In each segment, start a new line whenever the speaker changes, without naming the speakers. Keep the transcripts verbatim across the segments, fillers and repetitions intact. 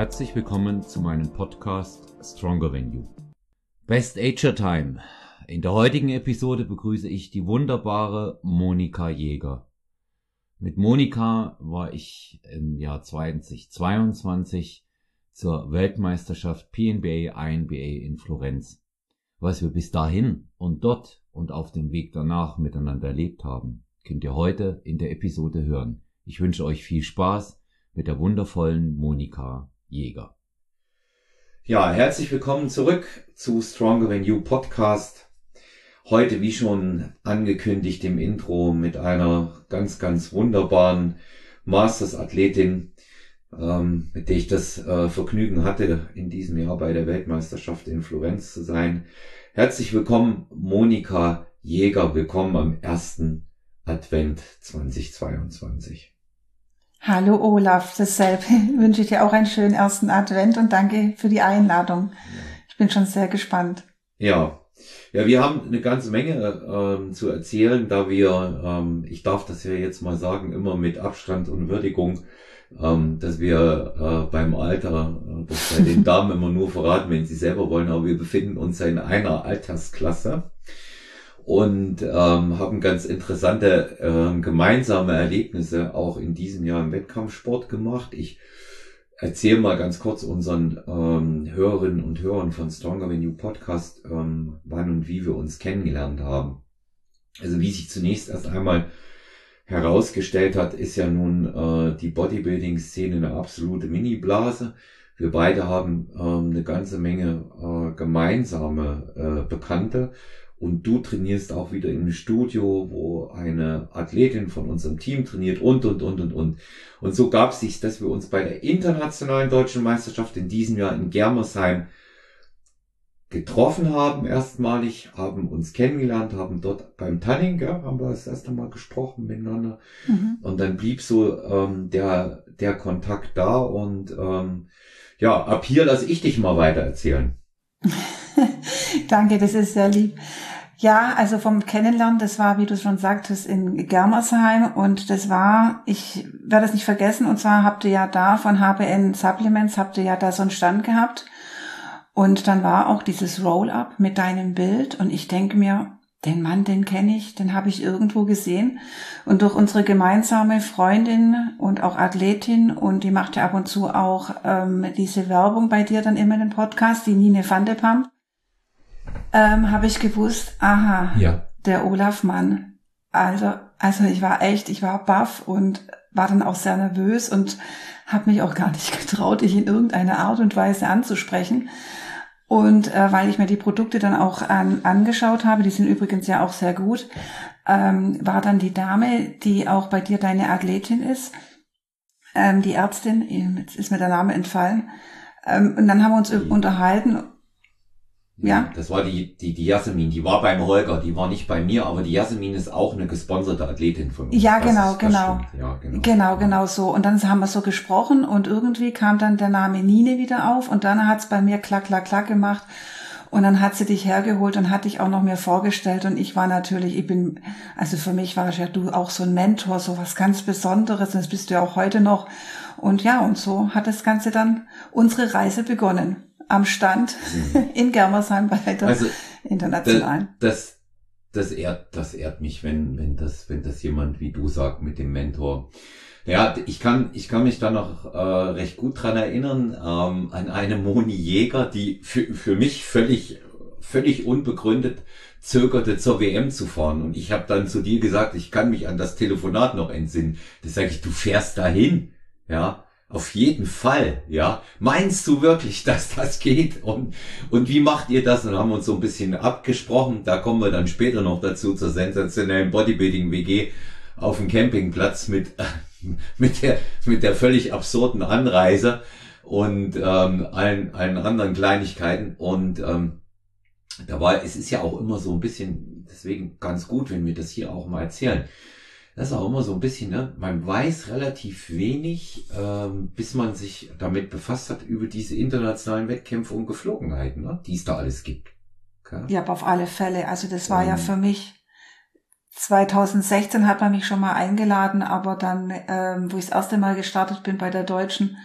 Herzlich willkommen zu meinem Podcast Stronger Than You. Best Ager Time. In der heutigen Episode begrüße ich die wunderbare Monika Jäger. Mit Monika war ich im Jahr zweitausendzweiundzwanzig zur Weltmeisterschaft P N B A I N B A in Florenz. Was wir bis dahin und dort und auf dem Weg danach miteinander erlebt haben, könnt ihr heute in der Episode hören. Ich wünsche euch viel Spaß mit der wundervollen Monika Jäger.
Ja, herzlich willkommen zurück zu Stronger Than You Podcast. Heute, wie schon angekündigt im Intro, mit einer ganz, ganz wunderbaren Masters-Athletin, ähm, mit der ich das äh, Vergnügen hatte, in diesem Jahr bei der Weltmeisterschaft in Florenz zu sein. Herzlich willkommen, Monika Jäger. Willkommen am ersten Advent zweitausendzweiundzwanzig.
Hallo Olaf, dasselbe wünsche ich dir auch einen schönen ersten Advent und danke für die Einladung. Ich bin schon sehr gespannt.
Ja, ja, wir haben eine ganze Menge ähm, zu erzählen, da wir, ähm, ich darf das ja jetzt mal sagen, immer mit Abstand und Würdigung, ähm, dass wir äh, beim Alter, äh, das bei den Damen immer nur verraten, wenn sie selber wollen, aber wir befinden uns ja in einer Altersklasse. Und ähm, haben ganz interessante äh, gemeinsame Erlebnisse auch in diesem Jahr im Wettkampfsport gemacht. Ich erzähle mal ganz kurz unseren ähm, Hörerinnen und Hörern von Stronger Than You Podcast, ähm, wann und wie wir uns kennengelernt haben. Also wie sich zunächst erst einmal herausgestellt hat, ist ja nun äh, die Bodybuilding-Szene eine absolute Mini-Blase. Wir beide haben ähm, eine ganze Menge äh, gemeinsame äh, Bekannte. Und du trainierst auch wieder im Studio, wo eine Athletin von unserem Team trainiert und, und, und, und, und. Und so gab es sich, dass wir uns bei der internationalen deutschen Meisterschaft in diesem Jahr in Germersheim getroffen haben, erstmalig, haben uns kennengelernt, haben dort beim Tanning, ja, haben wir das erste Mal gesprochen miteinander. Mhm. Und dann blieb so ähm, der, der Kontakt da und ähm, ja, ab hier lasse ich dich mal weiter erzählen.
Danke, das ist sehr lieb. Ja, also vom Kennenlernen, das war, wie du schon sagtest, in Germersheim und das war, ich werde es nicht vergessen, und zwar habt ihr ja da von H B N Supplements, habt ihr ja da so einen Stand gehabt und dann war auch dieses Roll-Up mit deinem Bild und ich denke mir, den Mann, den kenne ich, den habe ich irgendwo gesehen und durch unsere gemeinsame Freundin und auch Athletin und die macht ja ab und zu auch ähm, diese Werbung bei dir dann immer in den Podcast, die Nine van de Pam, ähm, habe ich gewusst, aha, ja. Der Olaf Mann. Also, also ich war echt, ich war baff und war dann auch sehr nervös und habe mich auch gar nicht getraut, dich in irgendeiner Art und Weise anzusprechen. Und äh, weil ich mir die Produkte dann auch an, angeschaut habe, die sind übrigens ja auch sehr gut, ähm, war dann die Dame, die auch bei dir deine Athletin ist, ähm, die Ärztin, jetzt ist mir der Name entfallen, ähm, und dann haben wir uns die, unterhalten. Ja.
Das war die, die, die Jasmin, die war beim Holger, die war nicht bei mir, aber die Jasmin ist auch eine gesponserte Athletin von uns.
Ja, genau, ist, genau. Ja, genau. Genau, genau so. Und dann haben wir so gesprochen und irgendwie kam dann der Name Nine wieder auf und dann hat's bei mir klack, klack, klack gemacht und dann hat sie dich hergeholt und hat dich auch noch mir vorgestellt und ich war natürlich, ich bin, also für mich war ja du auch so ein Mentor, so was ganz Besonderes, das bist du ja auch heute noch und ja, und so hat das Ganze dann unsere Reise begonnen. Am Stand mhm. in Germersheim bei der also, internationalen.
Das, das ehrt, das ehrt mich, wenn, wenn das, wenn das jemand wie du sagt mit dem Mentor. Ja, ich kann, ich kann mich da noch äh, recht gut dran erinnern ähm, an eine Moni Jäger, die für, für mich völlig, völlig unbegründet zögerte, zur W M zu fahren. Und ich habe dann zu dir gesagt, ich kann mich an das Telefonat noch entsinnen. Da sage ich, du fährst dahin, ja. Auf jeden Fall, ja. Meinst du wirklich, dass das geht? Und, und wie macht ihr das? Und haben wir uns so ein bisschen abgesprochen. Da kommen wir dann später noch dazu zur sensationellen Bodybuilding-W G auf dem Campingplatz mit, mit der, mit der völlig absurden Anreise und, ähm, allen, allen anderen Kleinigkeiten. Und, ähm, da war, es ist ja auch immer so ein bisschen, deswegen ganz gut, wenn wir das hier auch mal erzählen. Das ist auch immer so ein bisschen, ne? Man weiß relativ wenig, ähm, bis man sich damit befasst hat, über diese internationalen Wettkämpfe und Geflogenheiten, ne? Die es da alles gibt.
Okay? Ja, aber auf alle Fälle. Also das war ähm, ja für mich, zweitausendsechzehn hat man mich schon mal eingeladen, aber dann, ähm, wo ich das erste Mal gestartet bin bei der Deutschen,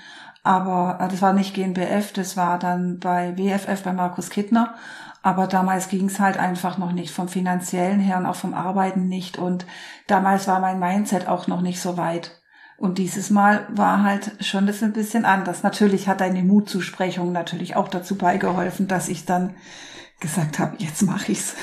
Aber äh, das war nicht G N B F, das war dann bei W F F, bei Markus Kittner. Aber damals ging es halt einfach noch nicht, vom Finanziellen her und auch vom Arbeiten nicht. Und damals war mein Mindset auch noch nicht so weit. Und dieses Mal war halt schon das ein bisschen anders. Natürlich hat deine Mutzusprechung natürlich auch dazu beigeholfen, dass ich dann gesagt habe, jetzt mache ich's.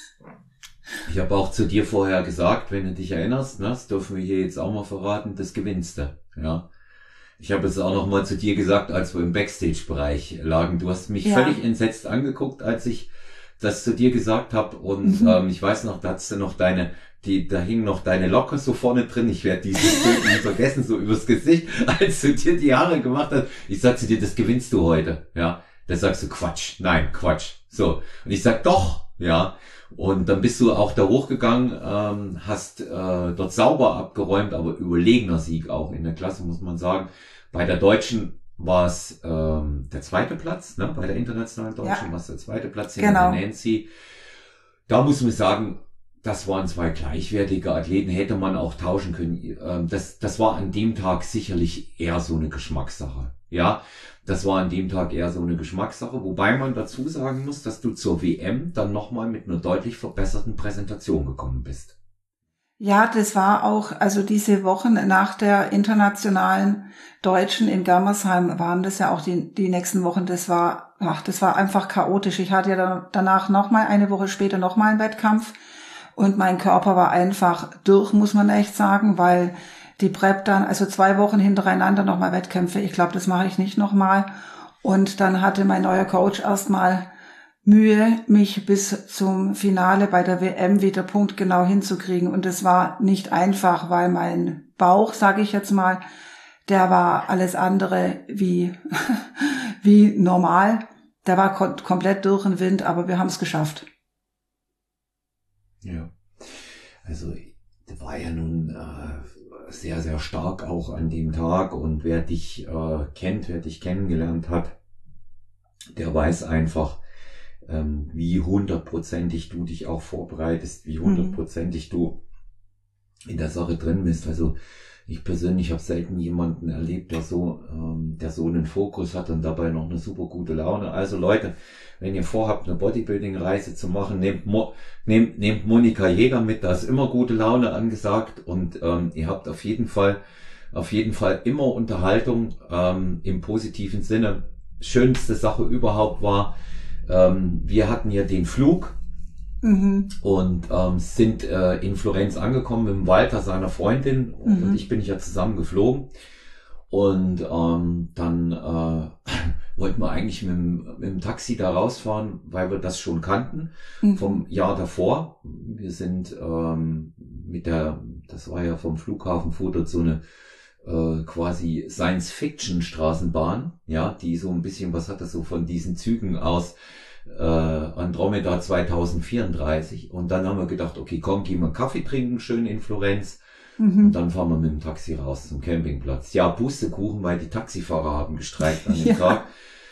Ich habe auch zu dir vorher gesagt, wenn du dich erinnerst, ne, das dürfen wir hier jetzt auch mal verraten, das gewinnst du, ja. Ich habe es auch noch mal zu dir gesagt, als wir im Backstage-Bereich lagen. Du hast mich ja. völlig entsetzt angeguckt, als ich das zu dir gesagt habe. Und mhm. ähm, ich weiß noch, da hattest du noch deine, die, da hingen noch deine Locken so vorne drin. Ich werde dieses Bild nicht vergessen, so übers Gesicht, als du dir die Haare gemacht hast. Ich sag zu dir, das gewinnst du heute, ja. Da sagst du Quatsch, nein, Quatsch. So. Und ich sag doch, ja. Und dann bist du auch da hochgegangen, ähm, hast äh, dort sauber abgeräumt, aber überlegener Sieg auch in der Klasse, muss man sagen. Bei der Deutschen war es ähm, der zweite Platz, ne? Bei der internationalen Deutschen ja. war es der zweite Platz hinter genau. der Nancy. Da muss man sagen, das waren zwei gleichwertige Athleten, hätte man auch tauschen können. Ähm, das, das war an dem Tag sicherlich eher so eine Geschmackssache. Ja, das war an dem Tag eher so eine Geschmackssache, wobei man dazu sagen muss, dass du zur W M dann nochmal mit einer deutlich verbesserten Präsentation gekommen bist.
Ja, das war auch, also diese Wochen nach der internationalen Deutschen in Germersheim waren das ja auch die, die nächsten Wochen, das war, ach, das war einfach chaotisch. Ich hatte ja dann, danach nochmal, eine Woche später nochmal einen Wettkampf und mein Körper war einfach durch, muss man echt sagen, weil die Prep dann, also zwei Wochen hintereinander nochmal Wettkämpfe, ich glaube, das mache ich nicht nochmal. Und dann hatte mein neuer Coach erstmal Mühe, mich bis zum Finale bei der W M wieder punktgenau hinzukriegen. Und das war nicht einfach, weil mein Bauch, sage ich jetzt mal, der war alles andere wie, wie normal. Der war kom- komplett durch den Wind, aber wir haben es geschafft.
Ja, also der war ja nun äh, sehr, sehr stark auch an dem Tag. Und wer dich äh, kennt, wer dich kennengelernt hat, der weiß einfach, ähm, wie hundertprozentig du dich auch vorbereitest, wie hundertprozentig du in der Sache drin bist. Also ich persönlich habe selten jemanden erlebt, der so, ähm, der so einen Fokus hat und dabei noch eine super gute Laune. Also Leute, wenn ihr vorhabt, eine Bodybuilding-Reise zu machen, nehmt, Mo- nehmt, nehmt Monika Jäger mit, da ist immer gute Laune angesagt und ähm, ihr habt auf jeden Fall, auf jeden Fall immer Unterhaltung ähm, im positiven Sinne. Schönste Sache überhaupt war, ähm, wir hatten ja den Flug mhm. und ähm, sind äh, in Florenz angekommen mit dem Walter, seiner Freundin, mhm. und ich bin ja zusammen geflogen. Und ähm, dann äh, wollten wir eigentlich mit dem, mit dem Taxi da rausfahren, weil wir das schon kannten mhm. vom Jahr davor. Wir sind ähm, mit der, das war ja vom Flughafen Fodor so eine äh, quasi Science-Fiction-Straßenbahn, ja, die so ein bisschen, was hat das so von diesen Zügen aus äh, Andromeda zwanzig vierunddreißig. Und dann haben wir gedacht, okay, komm, gehen wir Kaffee trinken, schön in Florenz. Mhm. Und dann fahren wir mit dem Taxi raus zum Campingplatz. Ja, Pustekuchen, weil die Taxifahrer haben gestreikt an dem ja. Tag.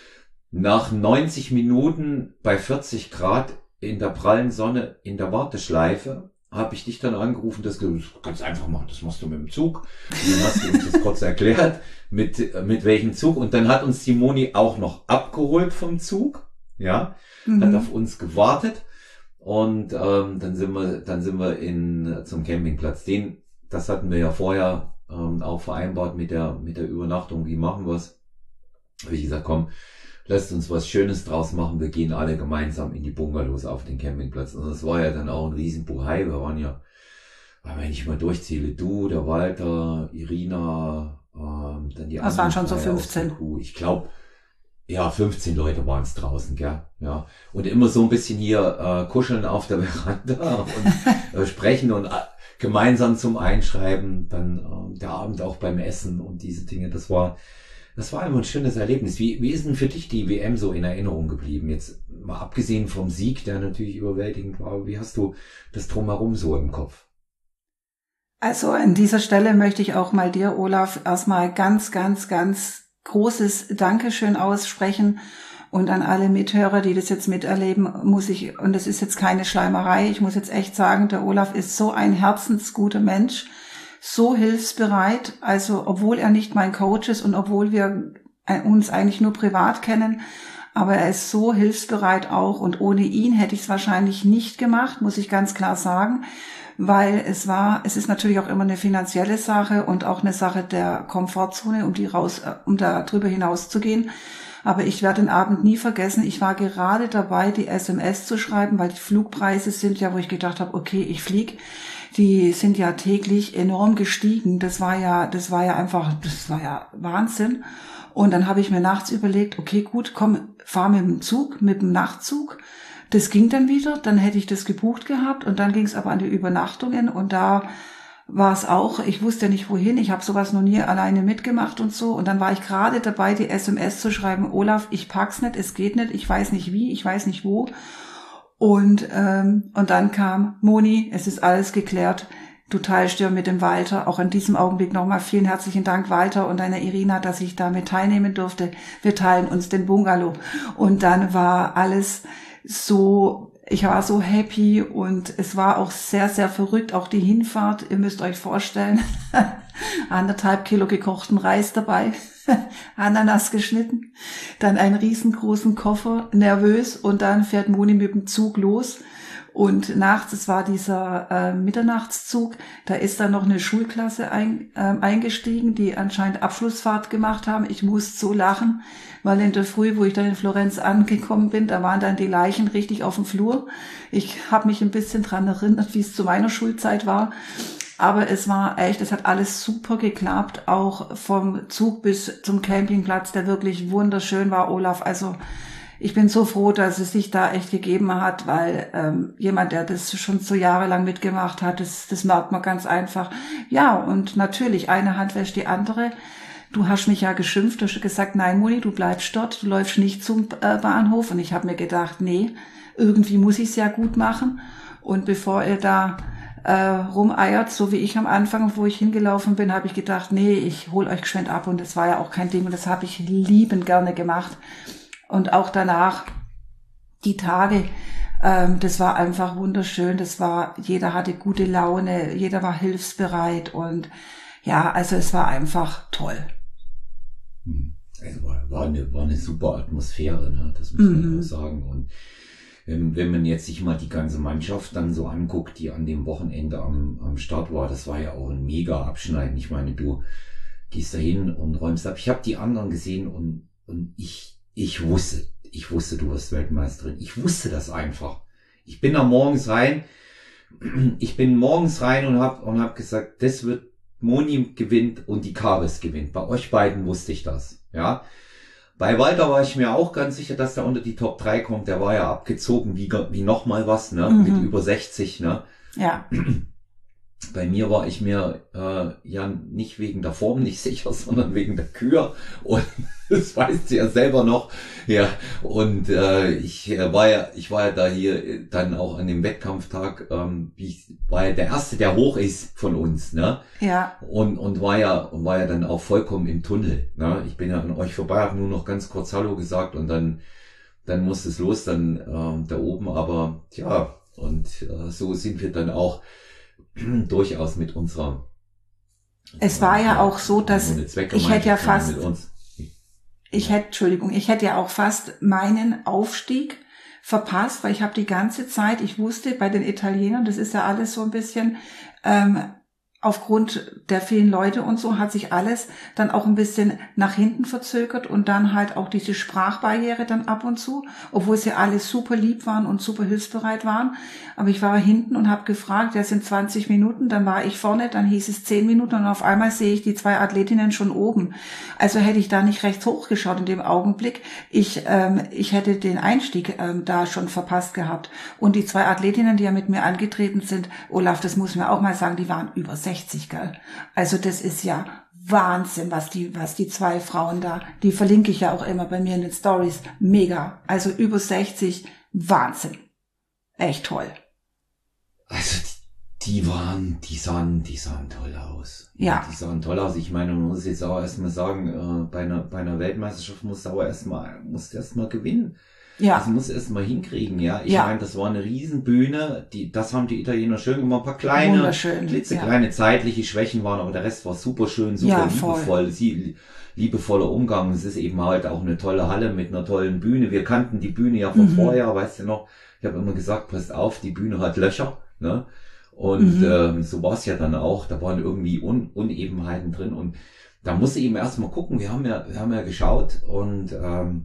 Nach neunzig Minuten bei vierzig Grad in der prallen Sonne in der Warteschleife habe ich dich dann angerufen, das kannst du einfach machen, das machst du mit dem Zug. Und dann hast du uns das kurz erklärt, mit mit welchem Zug. Und dann hat uns die Moni auch noch abgeholt vom Zug, ja, mhm. hat auf uns gewartet. Und ähm, dann sind wir dann sind wir in zum Campingplatz. Den Das hatten wir ja vorher ähm, auch vereinbart mit der mit der Übernachtung. Wie machen wir es? Habe ich gesagt, komm, lasst uns was Schönes draus machen. Wir gehen alle gemeinsam in die Bungalows auf den Campingplatz. Und das war ja dann auch ein riesen Buhai. Wir waren ja, wenn ich mal durchzähle, du, der Walter, Irina, ähm, dann die anderen.
Das waren schon so fünfzehn.
Ich glaube, ja, fünfzehn Leute waren es draußen, gell? Ja. Und immer so ein bisschen hier äh, kuscheln auf der Veranda und äh, sprechen und äh, gemeinsam zum Einschreiben, dann äh, der Abend auch beim Essen und diese Dinge. Das war, das war immer ein schönes Erlebnis. Wie, wie ist denn für dich die W M so in Erinnerung geblieben? Jetzt mal abgesehen vom Sieg, der natürlich überwältigend war, wie hast du das Drumherum so im Kopf?
Also an dieser Stelle möchte ich auch mal dir, Olaf, erstmal ganz, ganz, ganz großes Dankeschön aussprechen. Und an alle Mithörer, die das jetzt miterleben, muss ich, und das ist jetzt keine Schleimerei, ich muss jetzt echt sagen, der Olaf ist so ein herzensguter Mensch, so hilfsbereit, also obwohl er nicht mein Coach ist und obwohl wir uns eigentlich nur privat kennen. Aber er ist so hilfsbereit auch und ohne ihn hätte ich es wahrscheinlich nicht gemacht, muss ich ganz klar sagen, weil es war, es ist natürlich auch immer eine finanzielle Sache und auch eine Sache der Komfortzone, um die raus, um da drüber hinaus zu gehen. Aber ich werde den Abend nie vergessen. Ich war gerade dabei, die S M S zu schreiben, weil die Flugpreise sind ja, wo ich gedacht habe, okay, ich fliege. Die sind ja täglich enorm gestiegen. Das war ja, das war ja einfach, das war ja Wahnsinn. Und dann habe ich mir nachts überlegt, okay, gut, komm, fahr mit dem Zug, mit dem Nachtzug. Das ging dann wieder, dann hätte ich das gebucht gehabt und dann ging es aber an die Übernachtungen und da war es auch, ich wusste nicht wohin, ich habe sowas noch nie alleine mitgemacht und so und dann war ich gerade dabei, die S M S zu schreiben, Olaf, ich pack's nicht, es geht nicht, ich weiß nicht wie, ich weiß nicht wo und ähm, und dann kam Moni, es ist alles geklärt. Du teilst dir mit dem Walter, auch in diesem Augenblick nochmal vielen herzlichen Dank, Walter und deiner Irina, dass ich damit teilnehmen durfte. Wir teilen uns den Bungalow. Und dann war alles so, ich war so happy und es war auch sehr, sehr verrückt, auch die Hinfahrt. Ihr müsst euch vorstellen, anderthalb Kilo gekochten Reis dabei, Ananas geschnitten, dann einen riesengroßen Koffer, nervös und dann fährt Moni mit dem Zug los. Und nachts, es war dieser äh, Mitternachtszug, da ist dann noch eine Schulklasse ein, äh, eingestiegen, die anscheinend Abschlussfahrt gemacht haben. Ich musste so lachen, weil in der Früh, wo ich dann in Florenz angekommen bin, da waren dann die Leichen richtig auf dem Flur. Ich habe mich ein bisschen dran erinnert, wie es zu meiner Schulzeit war. Aber es war echt, es hat alles super geklappt, auch vom Zug bis zum Campingplatz, der wirklich wunderschön war, Olaf. Also ich bin so froh, dass es sich da echt gegeben hat, weil ähm, jemand, der das schon so jahrelang mitgemacht hat, das, das merkt man ganz einfach. Ja, und natürlich, eine Hand wäscht die andere. Du hast mich ja geschimpft, du hast gesagt, nein, Moni, du bleibst dort, du läufst nicht zum äh, Bahnhof. Und ich habe mir gedacht, nee, irgendwie muss ich es ja gut machen. Und bevor ihr da äh, rumeiert, so wie ich am Anfang, wo ich hingelaufen bin, habe ich gedacht, nee, ich hol euch geschwind ab. Und das war ja auch kein Ding und das habe ich liebend gerne gemacht. Und auch danach, die Tage, ähm, das war einfach wunderschön. Das war, jeder hatte gute Laune, jeder war hilfsbereit und ja, also es war einfach toll.
Also war, war, eine, war eine super Atmosphäre, ne? Das muss man mhm. auch sagen. Und wenn, wenn man jetzt sich mal die ganze Mannschaft dann so anguckt, die an dem Wochenende am, am Start war, das war ja auch ein mega Abschneiden. Ich meine, du gehst da hin und räumst ab. Ich habe die anderen gesehen und, und ich Ich wusste, ich wusste, du wirst Weltmeisterin. Ich wusste das einfach. Ich bin da morgens rein, ich bin morgens rein und hab, und hab gesagt, das wird, Moni gewinnt und die Karis gewinnt. Bei euch beiden wusste ich das, ja. Bei Walter war ich mir auch ganz sicher, dass der unter die Top drei kommt. Der war ja abgezogen, wie, wie noch mal was, ne, mhm. mit über sechzig, ne.
Ja.
Bei mir war ich mir äh, ja nicht wegen der Form nicht sicher, sondern wegen der Kür und das weißt du ja selber noch. Ja, und äh, ich äh, war ja ich war ja da hier dann auch an dem Wettkampftag, ähm, ich war ja der erste, der hoch ist von uns, ne?
Ja.
Und und war ja war ja dann auch vollkommen im Tunnel, ne? Ich bin ja an euch vorbei, habe nur noch ganz kurz Hallo gesagt und dann dann musste es los dann äh, da oben, aber ja, und äh, so sind wir dann auch durchaus mit unserer.
Es war ja auch so, dass ich hätte ja fast, ich hätte, Entschuldigung, ich hätte ja auch fast meinen Aufstieg verpasst, weil ich habe die ganze Zeit, ich wusste bei den Italienern, das ist ja alles so ein bisschen, ähm, aufgrund der vielen Leute und so hat sich alles dann auch ein bisschen nach hinten verzögert und dann halt auch diese Sprachbarriere dann ab und zu, obwohl sie alle super lieb waren und super hilfsbereit waren. Aber ich war hinten und habe gefragt, ja, sind zwanzig Minuten, dann war ich vorne, dann hieß es zehn Minuten und auf einmal sehe ich die zwei Athletinnen schon oben. Also hätte ich da nicht rechts hochgeschaut in dem Augenblick. Ich ähm, ich hätte den Einstieg ähm, da schon verpasst gehabt. Und die zwei Athletinnen, die ja mit mir angetreten sind, Olaf, das muss man auch mal sagen, die waren über sechzig, gell? Also das ist ja Wahnsinn, was die, was die zwei Frauen da, die verlinke ich ja auch immer bei mir in den Stories. Mega. Also über sechzig, Wahnsinn. Echt toll.
Also die, die waren, die sahen, die sahen toll aus.
Ja.
Die sahen toll aus. Ich meine, man muss jetzt auch erstmal sagen, äh, bei einer, bei einer Weltmeisterschaft musst du aber erstmal, musst du erstmal gewinnen.
Ja.
Das muss erst mal hinkriegen, ja. Ich
Ja.
meine, das war eine Riesenbühne, die, das haben die Italiener schön gemacht, ein paar kleine,
Wunderschön,
klitzekleine zeitliche Schwächen waren, aber der Rest war super schön, super
Ja, voll.
liebevoll, sie, liebevoller Umgang. Es ist eben halt auch eine tolle Halle mit einer tollen Bühne. Wir kannten die Bühne ja von
Mhm.
vorher, weißt du noch, ich habe immer gesagt, passt auf, die Bühne hat Löcher, ne? Und
Mhm.
ähm, so war es ja dann auch, da waren irgendwie Un Unebenheiten drin und da musst du eben erstmal gucken, wir haben ja, wir haben ja geschaut und ähm,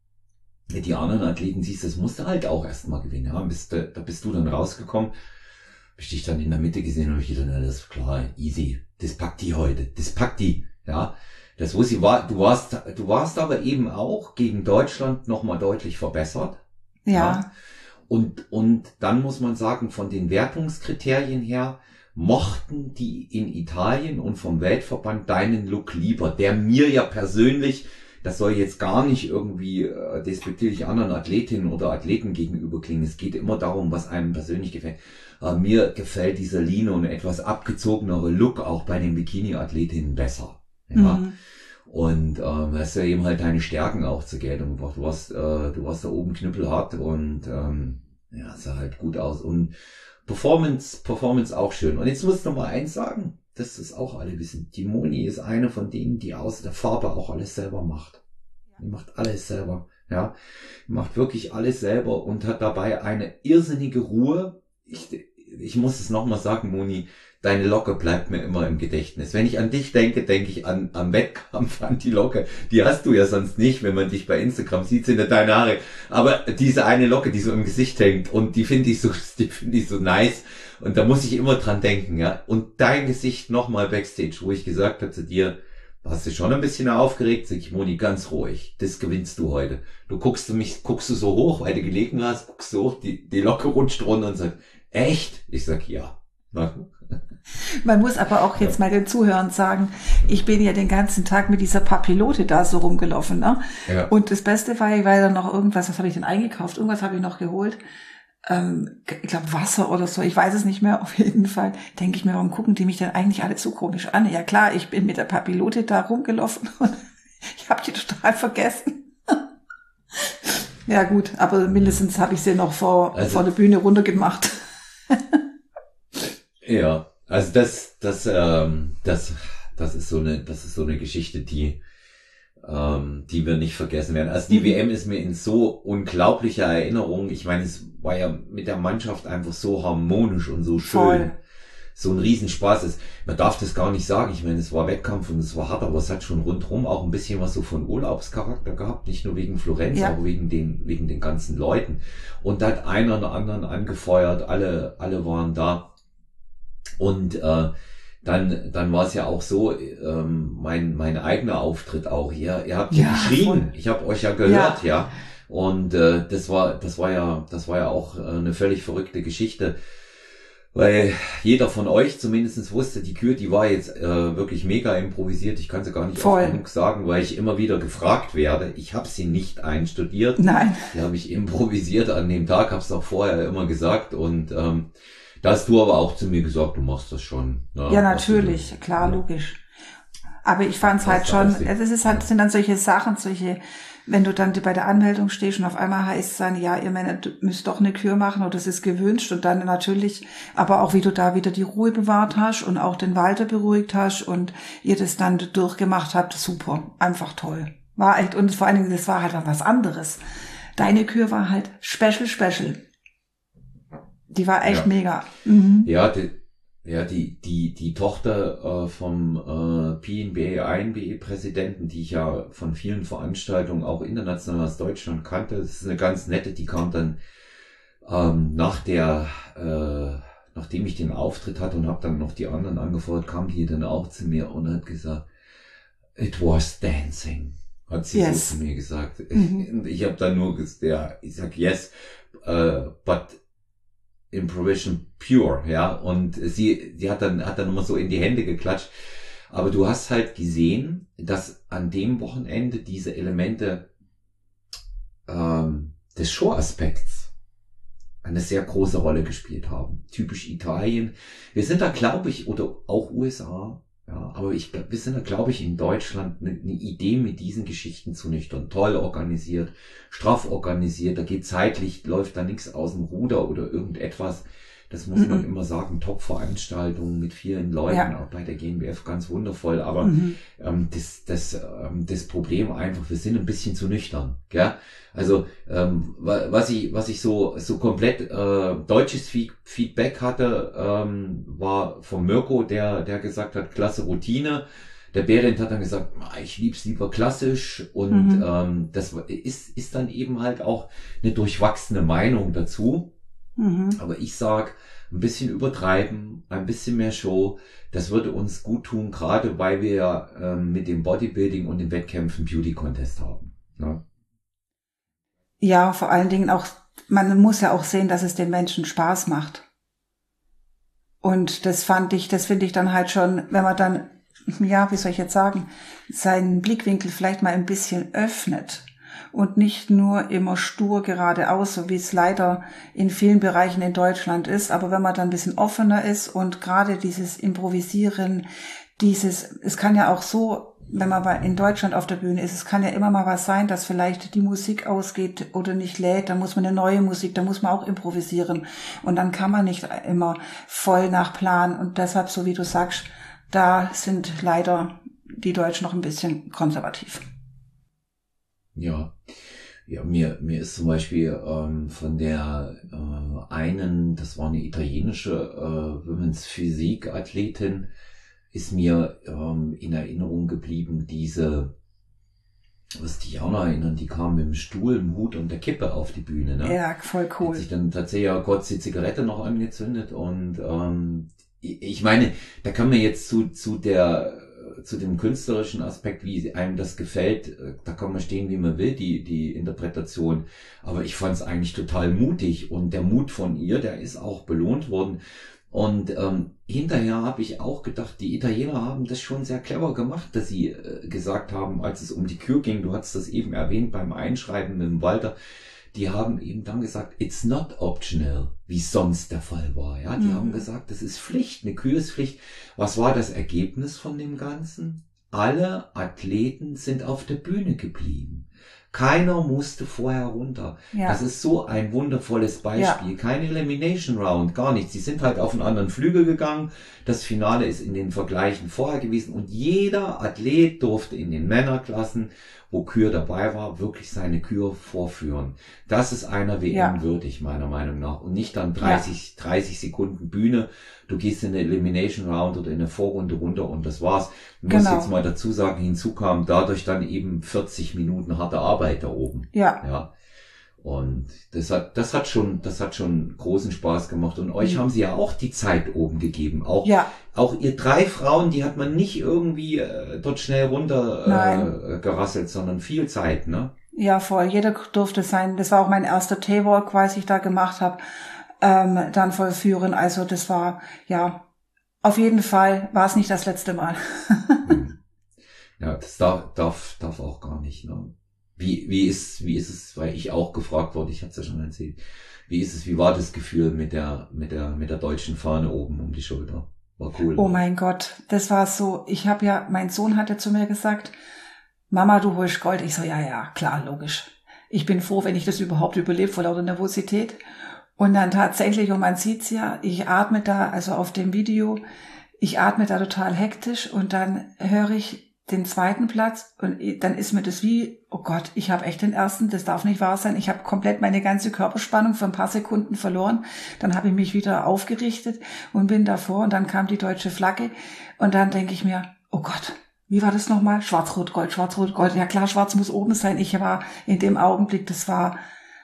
die anderen Athleten siehst, das musst du halt auch erstmal gewinnen. Ja? Bist, da bist du dann rausgekommen, hab ich dich dann in der Mitte gesehen und hab ich gedacht, na, das ist klar, easy, das packt die heute, das packt die, ja. Das wo sie war, du warst, du warst aber eben auch gegen Deutschland nochmal deutlich verbessert.
Ja.
Ja. Und, und dann muss man sagen, von den Wertungskriterien her, mochten die in Italien und vom Weltverband deinen Look lieber, der mir ja persönlich, das soll jetzt gar nicht irgendwie äh, despektierlich anderen Athletinnen oder Athleten gegenüber klingen. Es geht immer darum, was einem persönlich gefällt. Äh, mir gefällt dieser lean und etwas abgezogenere Look auch bei den Bikini-Athletinnen besser. Ja.
Mhm.
Und ähm, hast ja eben halt deine Stärken auch zur Geltung gebracht. Du warst, äh, du warst da oben knüppelhart und ähm, ja, sah halt gut aus. Und Performance, Performance auch schön. Und jetzt muss ich noch mal eins sagen, dass das auch alle wissen. Die Moni ist eine von denen, die aus der Farbe auch alles selber macht. Die macht alles selber. Ja, die macht wirklich alles selber und hat dabei eine irrsinnige Ruhe. Ich, ich muss es noch mal sagen, Moni, deine Locke bleibt mir immer im Gedächtnis. Wenn ich an dich denke, denke ich an am Wettkampf, an die Locke. Die hast du ja sonst nicht, wenn man dich bei Instagram sieht, sind ja deine Haare. Aber diese eine Locke, die so im Gesicht hängt und die finde ich so, die finde ich so nice. Und da muss ich immer dran denken, ja. Und dein Gesicht nochmal Backstage, wo ich gesagt habe zu dir, warst du schon ein bisschen aufgeregt? Sag ich, Moni, ganz ruhig. Das gewinnst du heute. Du guckst du mich, guckst du so hoch, weil du gelegen hast, guckst du hoch, die, die Locke rutscht runter und sagt, echt? Ich sag, ja. Na?
Man muss aber auch jetzt mal den Zuhörern sagen, ich bin ja den ganzen Tag mit dieser Papillote da so rumgelaufen, ne?
Ja.
Und das Beste war, ich war dann noch irgendwas, was habe ich denn eingekauft? Irgendwas habe ich noch geholt. Ähm, ich glaube Wasser oder so, ich weiß es nicht mehr. Auf jeden Fall denke ich mir, warum gucken die mich denn eigentlich alle so komisch an? Ja klar, ich bin mit der Papillote da rumgelaufen und ich habe die total vergessen. Ja gut, aber mindestens habe ich sie noch vor,
Also,
vor der Bühne runtergemacht.
Ja, also das, das, ähm, das, das ist so eine, das ist so eine Geschichte, die, ähm, die wir nicht vergessen werden. Also die
Mhm.
W M ist mir in so unglaublicher Erinnerung. Ich meine, es war ja mit der Mannschaft einfach so harmonisch und so schön.
Voll.
So ein Riesenspaß ist. Man darf das gar nicht sagen. Ich meine, es war Wettkampf und es war hart, aber es hat schon rundherum auch ein bisschen was so von Urlaubscharakter gehabt. Nicht nur wegen Florenz,
Ja.
auch wegen den, wegen den ganzen Leuten. Und da hat einer oder anderen angefeuert. Alle, alle waren da. Und äh, dann dann war es ja auch so, ähm, mein mein eigener Auftritt auch. Ihr, ihr habt ja,
Ja,
geschrien,
voll.
ich habe euch ja gehört, ja. Und äh, das war das war ja das war ja auch äh, eine völlig verrückte Geschichte, weil jeder von euch zumindest wusste, die Kür, die war jetzt äh, wirklich mega improvisiert. Ich kann sie gar nicht
Voll.
oft genug sagen, weil ich immer wieder gefragt werde. Ich habe sie nicht einstudiert.
Nein.
Die habe ich improvisiert an dem Tag, habe es auch vorher immer gesagt und ähm, da hast du aber auch zu mir gesagt, du machst das schon. Ne?
Ja,
Was du-
natürlich, klar,
ja.
logisch. Aber ich fand es
Das
halt
ist
schon,
alles-
es ist halt, sind dann solche Sachen, solche, wenn du dann bei der Anmeldung stehst und auf einmal heißt es dann, ja, ihr Männer müsst doch eine Kür machen oder es ist gewünscht und dann natürlich, aber auch wie du da wieder die Ruhe bewahrt hast und auch den Walter beruhigt hast und ihr das dann durchgemacht habt, super, einfach toll. War echt, und vor allen Dingen, das war halt dann was anderes. Deine Kür war halt special, special. Die war echt
Ja.
mega. Mhm.
Ja, die, ja, die, die, die Tochter äh, vom äh, P N B A, I N B A-Präsidenten, die ich ja von vielen Veranstaltungen auch international aus Deutschland kannte, das ist eine ganz nette, die kam dann ähm, nach der, äh, nachdem ich den Auftritt hatte und habe dann noch die anderen angefordert, kam die dann auch zu mir und hat gesagt, it was dancing, hat sie
Yes.
so zu mir gesagt.
Mhm.
Und ich habe dann nur gesagt, ja, ich sag yes, uh, but Improvisation pure, ja, und sie, sie hat dann, hat dann immer so in die Hände geklatscht. Aber du hast halt gesehen, dass an dem Wochenende diese Elemente ähm, des Show-Aspekts eine sehr große Rolle gespielt haben. Typisch Italien. Wir sind da, glaube ich, oder auch U S A, Ja, aber ich, wir sind, glaube ich, in Deutschland eine, eine Idee mit diesen Geschichten zu nüchtern. Toll organisiert, straff organisiert, da geht zeitlich, läuft da nichts aus dem Ruder oder irgendetwas. Das muss man
Mhm.
immer sagen, Top-Veranstaltungen mit vielen Leuten,
Ja.
auch bei der G N B F ganz wundervoll. Aber
Mhm.
ähm, das, das, ähm, das Problem einfach, wir sind ein bisschen zu nüchtern. Gell? Also ähm, wa- was ich, was ich so so komplett äh, deutsches Feed- Feedback hatte, ähm, war von Mirko, der der gesagt hat, klasse Routine. Der Behrendt hat dann gesagt, "Ah, ich lieb's lieber klassisch." Und
Mhm.
ähm, das ist ist dann eben halt auch eine durchwachsene Meinung dazu.
Mhm.
Aber ich sag, ein bisschen übertreiben, ein bisschen mehr Show, das würde uns gut tun, gerade weil wir ja ähm, mit dem Bodybuilding und den Wettkämpfen Beauty Contest haben. Ne?
Ja, vor allen Dingen auch, man muss ja auch sehen, dass es den Menschen Spaß macht. Und das fand ich, das finde ich dann halt schon, wenn man dann, ja, wie soll ich jetzt sagen, seinen Blickwinkel vielleicht mal ein bisschen öffnet und nicht nur immer stur geradeaus, so wie es leider in vielen Bereichen in Deutschland ist. Aber wenn man dann ein bisschen offener ist und gerade dieses Improvisieren, dieses, es kann ja auch so, wenn man bei- in Deutschland auf der Bühne ist, es kann ja immer mal was sein, dass vielleicht die Musik ausgeht oder nicht lädt, dann muss man eine neue Musik, da muss man auch improvisieren. Und dann kann man nicht immer voll nach Plan. Und deshalb, so wie du sagst, da sind leider die Deutschen noch ein bisschen konservativ.
Ja, ja, mir, mir ist zum Beispiel ähm, von der äh, einen, das war eine italienische äh, Women's Physik-Athletin, ist mir ähm, in Erinnerung geblieben, diese, was dich auch noch erinnern, die kam mit dem Stuhl, dem Hut und der Kippe auf die Bühne, ne?
Ja, voll
Hat
cool.
sich dann tatsächlich auch kurz die Zigarette noch angezündet und ähm, ich ich meine, da kann man jetzt zu zu der zu dem künstlerischen Aspekt, wie einem das gefällt, äh, da kann man stehen, wie man will, die die Interpretation. Aber ich fand es eigentlich total mutig und der Mut von ihr, der ist auch belohnt worden. Und ähm, hinterher habe ich auch gedacht, die Italiener haben das schon sehr clever gemacht, dass sie äh, gesagt haben, als es um die Kür ging, du hast das eben erwähnt beim Einschreiben mit dem Walter, die haben eben dann gesagt, it's not optional, wie sonst der Fall war. Ja, die
Mhm.
haben gesagt, das ist Pflicht, eine Kür ist Pflicht. Was war das Ergebnis von dem Ganzen? Alle Athleten sind auf der Bühne geblieben. Keiner musste vorher runter.
Ja,
Das ist so ein wundervolles Beispiel. Keine Elimination Round, gar nichts. Sie sind halt auf einen anderen Flügel gegangen. Das Finale ist in den Vergleichen vorher gewesen und jeder Athlet durfte in den Männerklassen, wo Kür dabei war, wirklich seine Kür vorführen. Das ist einer W M
Ja.
würdig, meiner Meinung nach. Und nicht dann
Ja.
dreißig, dreißig Sekunden Bühne. Du gehst in eine Elimination Round oder in eine Vorrunde runter und das war's. Ich muss
Genau.
jetzt mal dazu sagen, hinzu kam dadurch dann eben vierzig Minuten harte Arbeit da oben.
ja.
Ja. Und das hat, das hat schon, das hat schon großen Spaß gemacht. Und euch
Mhm.
haben sie ja auch die Zeit oben gegeben. Auch,
Ja,
auch ihr drei Frauen, die hat man nicht irgendwie äh, dort schnell runter äh, gerasselt, sondern viel Zeit, ne?
ja, voll. Jeder durfte sein. Das war auch mein erster T-Walk, was ich da gemacht habe, ähm, dann vollführen. Also das war, ja, auf jeden Fall war es nicht das letzte Mal.
Hm. Ja, das darf, darf, darf auch gar nicht, ne? Wie, wie ist, wie ist es, weil ich auch gefragt wurde, ich hatte es ja schon erzählt, wie ist es, wie war das Gefühl mit der, mit der, mit der deutschen Fahne oben um die Schulter? War cool.
Oh mein Gott, das war so, ich habe ja, mein Sohn hatte zu mir gesagt, Mama, du holst Gold. Ich so, ja, ja, klar, logisch. Ich bin froh, wenn ich das überhaupt überlebe vor lauter Nervosität. Und dann tatsächlich, und man sieht's ja, ich atme da, also auf dem Video, ich atme da total hektisch und dann höre ich den zweiten Platz und dann ist mir das wie, oh Gott, ich habe echt den ersten, das darf nicht wahr sein. Ich habe komplett meine ganze Körperspannung für ein paar Sekunden verloren. Dann habe ich mich wieder aufgerichtet und bin davor und dann kam die deutsche Flagge und dann denke ich mir, oh Gott, wie war das nochmal? Schwarz-Rot-Gold, Schwarz-Rot-Gold. Ja klar, schwarz muss oben sein. Ich war in dem Augenblick, das war,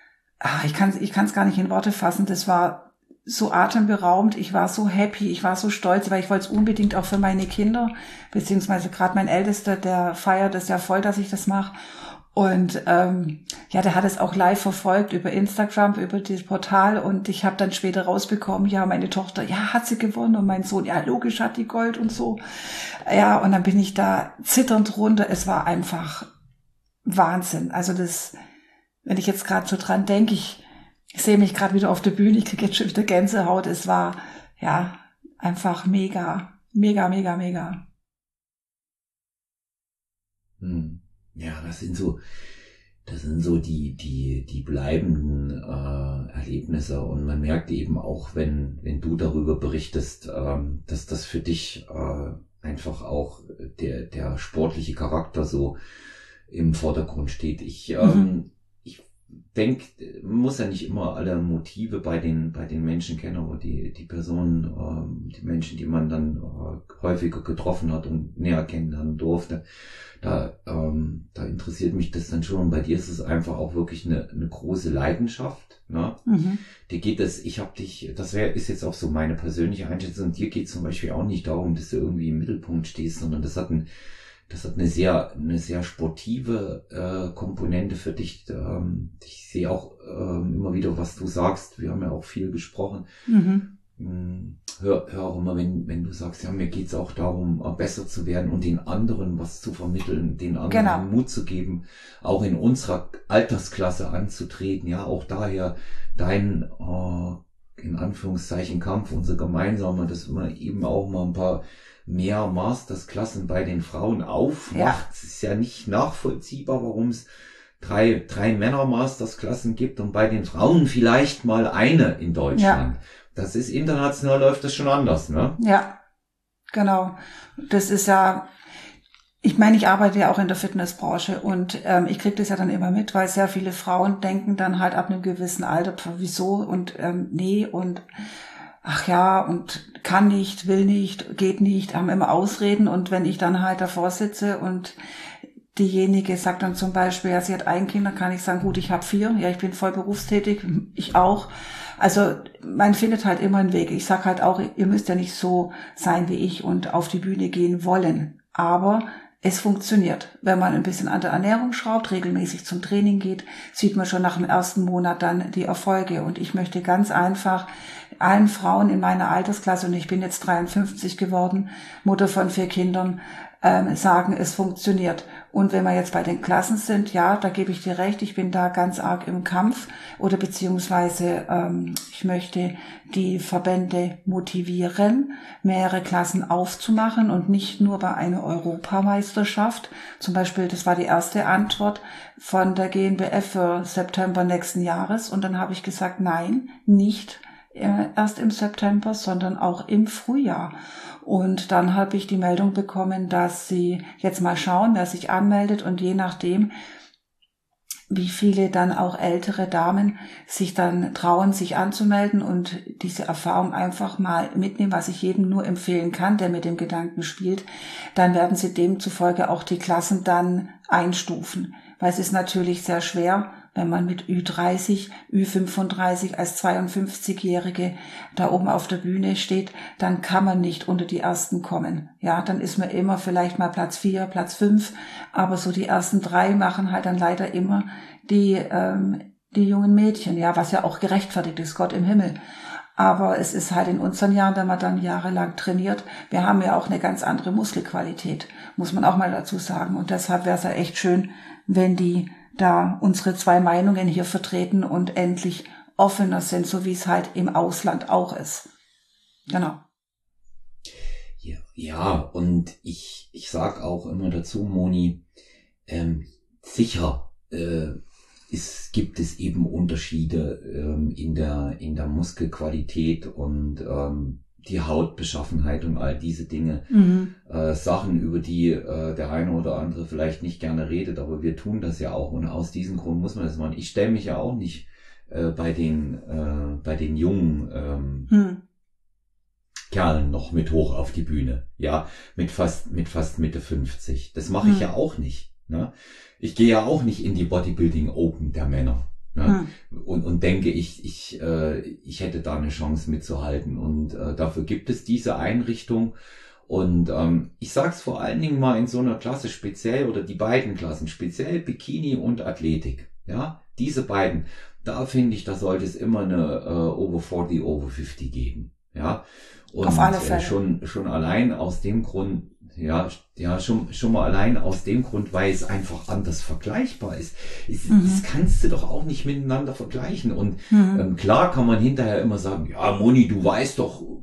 ah, ich kann ich kann es gar nicht in Worte fassen, das war so atemberaubend, ich war so happy, ich war so stolz, weil ich wollte es unbedingt auch für meine Kinder, beziehungsweise gerade mein Ältester, der feiert es ja voll, dass ich das mache. Und ähm, ja, der hat es auch live verfolgt über Instagram, über das Portal und ich habe dann später rausbekommen, ja, meine Tochter, ja, hat sie gewonnen und mein Sohn, ja, logisch hat die Gold und so. Ja, und dann bin ich da zitternd runter. Es war einfach Wahnsinn. Also das, wenn ich jetzt gerade so dran denke, ich Ich sehe mich gerade wieder auf der Bühne, ich kriege jetzt schon wieder Gänsehaut. Es war, ja, einfach mega, mega, mega, mega.
Hm. Ja, das sind so, das sind so die, die, die bleibenden äh, Erlebnisse, und man merkt eben auch, wenn, wenn du darüber berichtest, ähm, dass das für dich äh, einfach auch der, der sportliche Charakter so im Vordergrund steht. Ich, ähm,
Mhm.
ich denke, man muss ja nicht immer alle Motive bei den, bei den Menschen kennen, aber die, die Personen, ähm, die Menschen, die man dann äh, häufiger getroffen hat und näher kennenlernen durfte, da, ähm, da interessiert mich das dann schon. Und bei dir ist es einfach auch wirklich eine, eine große Leidenschaft. Ne?
Mhm.
Dir geht es, ich habe dich, das wäre ist jetzt auch so meine persönliche Einschätzung, dir geht es zum Beispiel auch nicht darum, dass du irgendwie im Mittelpunkt stehst, sondern das hat ein, das hat eine sehr, eine sehr sportive äh, Komponente für dich. Ähm, ich sehe auch ähm, immer wieder, was du sagst. Wir haben ja auch viel gesprochen.
Mhm.
Hör, hör auch immer, wenn, wenn du sagst, ja, mir geht's auch darum, besser zu werden und den anderen was zu vermitteln, den anderen
Genau.
Mut zu geben, auch in unserer Altersklasse anzutreten. Ja, auch daher dein, äh, in Anführungszeichen, Kampf, unser gemeinsamer, dass man eben auch mal ein paar mehr Mastersklassen bei den Frauen aufmacht.
Ja.
Es ist ja nicht nachvollziehbar, warum es drei, drei Männer-Mastersklassen gibt und bei den Frauen vielleicht mal eine in Deutschland.
Ja.
Das ist international, läuft das schon anders, ne?
Ja, genau. Das ist ja, ich meine, ich arbeite ja auch in der Fitnessbranche, und ähm, ich kriege das ja dann immer mit, weil sehr viele Frauen denken dann halt ab einem gewissen Alter, wieso und ähm, nee und ach ja und kann nicht, will nicht, geht nicht, haben immer Ausreden, und wenn ich dann halt davor sitze und diejenige sagt dann zum Beispiel, ja, sie hat ein Kind, dann kann ich sagen, gut, ich habe vier, ja, ich bin voll berufstätig, ich auch. Also man findet halt immer einen Weg. Ich sag halt auch, ihr müsst ja nicht so sein wie ich und auf die Bühne gehen wollen. Aber es funktioniert. Wenn man ein bisschen an der Ernährung schraubt, regelmäßig zum Training geht, sieht man schon nach dem ersten Monat dann die Erfolge. Und ich möchte ganz einfach allen Frauen in meiner Altersklasse, und ich bin jetzt dreiundfünfzig geworden, Mutter von vier Kindern, ähm, sagen, es funktioniert. Und wenn wir jetzt bei den Klassen sind, ja, da gebe ich dir recht, ich bin da ganz arg im Kampf, oder beziehungsweise ähm, ich möchte die Verbände motivieren, mehrere Klassen aufzumachen und nicht nur bei einer Europameisterschaft. Zum Beispiel, das war die erste Antwort von der G N B F für September nächsten Jahres, und dann habe ich gesagt, nein, nicht erst im September, sondern auch im Frühjahr. Und dann habe ich die Meldung bekommen, dass sie jetzt mal schauen, wer sich anmeldet, und je nachdem, wie viele dann auch ältere Damen sich dann trauen, sich anzumelden und diese Erfahrung einfach mal mitnehmen, was ich jedem nur empfehlen kann, der mit dem Gedanken spielt, dann werden sie demzufolge auch die Klassen dann einstufen. Weil es ist natürlich sehr schwer, wenn man mit Ü dreißig, Ü fünfunddreißig als zweiundfünfzigjährige da oben auf der Bühne steht, dann kann man nicht unter die Ersten kommen. Ja, dann ist man immer vielleicht mal Platz vier, Platz fünf, aber so die ersten drei machen halt dann leider immer die, ähm, die jungen Mädchen, ja, was ja auch gerechtfertigt ist, Gott im Himmel. Aber es ist halt in unseren Jahren, wenn man dann jahrelang trainiert, wir haben ja auch eine ganz andere Muskelqualität, muss man auch mal dazu sagen. Und deshalb wäre es ja echt schön, wenn die da unsere zwei Meinungen hier vertreten und endlich offener sind, so wie es halt im Ausland auch ist. Genau.
Ja, ja, und ich, ich sag auch immer dazu, Moni, ähm, sicher, äh, es gibt es eben Unterschiede ähm, in der in der Muskelqualität und ähm, die Hautbeschaffenheit und all diese Dinge,
Mhm.
äh, Sachen, über die äh, der eine oder andere vielleicht nicht gerne redet, aber wir tun das ja auch, und aus diesem Grund muss man das machen. Ich stelle mich ja auch nicht äh, bei den äh, bei den jungen ähm,
Mhm.
Kerlen noch mit hoch auf die Bühne, ja, mit fast mit fast Mitte fünfzig. Das mache ich
Mhm.
ja auch nicht, ne? Ich gehe ja auch nicht in die Bodybuilding Open der Männer, ne?
Mhm.
Und und denke, ich ich äh, ich hätte da eine Chance mitzuhalten, und äh, dafür gibt es diese Einrichtung. Und ähm, ich sag's vor allen Dingen mal in so einer Klasse speziell, oder die beiden Klassen speziell, Bikini und Athletik, ja, diese beiden, da finde ich, da sollte es immer eine äh, Over vierzig, Over fünfzig geben, ja. Und
Auf alle Fälle.
Äh, schon schon allein aus dem Grund, ja, ja, schon schon mal allein aus dem Grund, weil es einfach anders vergleichbar ist. Es,
Mhm.
Das kannst du doch auch nicht miteinander vergleichen. Und
Mhm.
ähm, klar kann man hinterher immer sagen, ja, Moni, du weißt doch,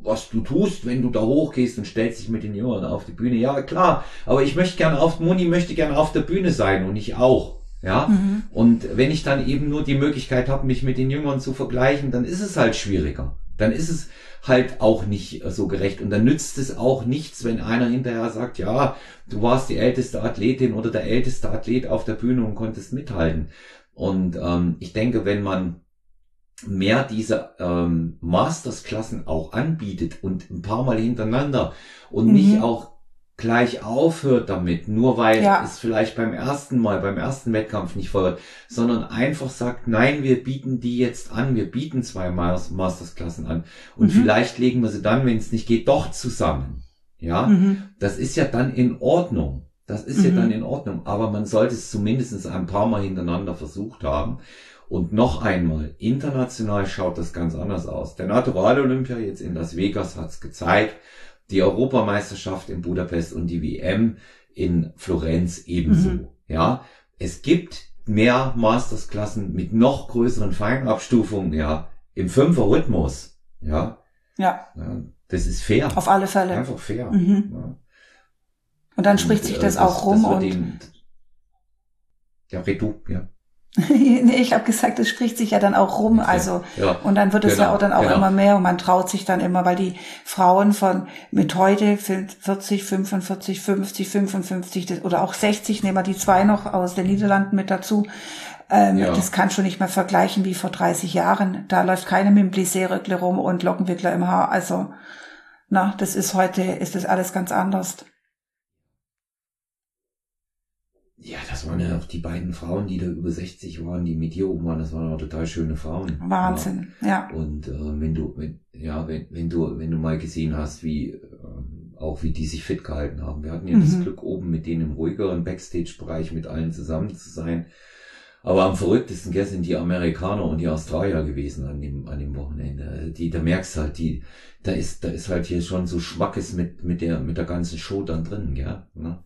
was du tust, wenn du da hochgehst und stellst dich mit den Jüngern auf die Bühne. Ja, klar, aber ich möchte gerne auf, Moni möchte gerne auf der Bühne sein und ich auch. Ja, mhm. Und wenn ich dann eben nur die Möglichkeit habe, mich mit den Jüngern zu vergleichen, dann ist es halt schwieriger. Dann ist es halt auch nicht so gerecht. Und dann nützt es auch nichts, wenn einer hinterher sagt, ja, du warst die älteste Athletin oder der älteste Athlet auf der Bühne und konntest mithalten. Und ähm, ich denke, wenn man mehr diese ähm, Mastersklassen auch anbietet und ein paar Mal hintereinander und mhm. nicht auch gleich aufhört damit, nur weil ja. es vielleicht beim ersten Mal, beim ersten Wettkampf nicht voll wird, sondern einfach sagt, nein, wir bieten die jetzt an, wir bieten zwei Mastersklassen an und mhm. vielleicht legen wir sie dann, wenn es nicht geht, doch zusammen. Ja, mhm. das ist ja dann in Ordnung. Das ist mhm. ja dann in Ordnung, aber man sollte es zumindest ein paar Mal hintereinander versucht haben. Und noch einmal, international schaut das ganz anders aus. Der Natural Olympia jetzt in Las Vegas hat es gezeigt, die Europameisterschaft in Budapest und die W M in Florenz ebenso. Mhm. Ja, es gibt mehr Mastersklassen mit noch größeren Feinabstufungen, ja, im Fünfer-Rhythmus. Ja.
ja.
Ja. Das ist fair.
Auf alle Fälle.
Einfach fair.
Mhm.
Ja.
Und dann spricht und, sich das, das auch rum
das
und.
Den, ja, red du, ja.
Nee, ich habe gesagt, es spricht sich ja dann auch rum, also ja, und dann wird es genau, ja auch dann auch genau. immer mehr und man traut sich dann immer, weil die Frauen von mit heute vierzig, fünfundvierzig, fünfzig, fünfundfünfzig oder auch sechzig, nehmen wir die zwei noch aus den Niederlanden mit dazu, ähm, ja. das kann schon nicht mehr vergleichen wie vor dreißig Jahren. Da läuft keine mit dem Plissé-Röckle rum und Lockenwickler im Haar, also na, das ist heute, ist das alles ganz anders.
Ja, das waren ja auch die beiden Frauen, die da über sechzig waren, die mit dir oben waren, das waren auch total schöne Frauen.
Wahnsinn, ja. ja.
Und äh, wenn du, wenn, ja, wenn, wenn du, wenn du mal gesehen hast, wie äh, auch wie die sich fit gehalten haben. Wir hatten ja mhm. das Glück, oben mit denen im ruhigeren Backstage-Bereich mit allen zusammen zu sein. Aber am verrücktesten gell, sind die Amerikaner und die Australier gewesen an dem, an dem Wochenende. Die, da merkst du halt, die, da ist, da ist halt hier schon so Schmackes mit, mit der, mit der ganzen Show dann drin, gell, ne?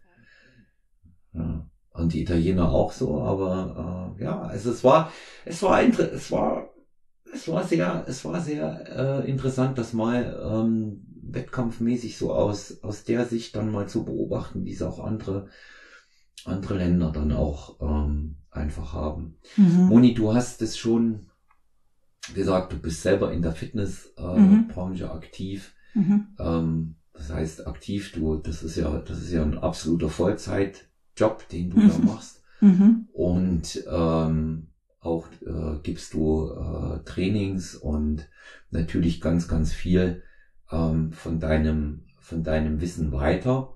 Ja. Und die Italiener auch so, aber äh, ja, also es war, es war, es war, es war sehr, es war sehr äh, interessant, das mal ähm, wettkampfmäßig so aus aus der Sicht dann mal zu beobachten, wie es auch andere andere Länder dann auch ähm, einfach haben. Mhm. Moni, du hast es schon gesagt, du bist selber in der Fitnessbranche äh, mhm. aktiv. Mhm. Ähm, das heißt aktiv, du, das ist ja, das ist ja ein absoluter Vollzeit Job, den du mhm. da machst. Mhm. Und ähm, auch äh, gibst du äh, Trainings und natürlich ganz, ganz viel ähm, von deinem von deinem Wissen weiter.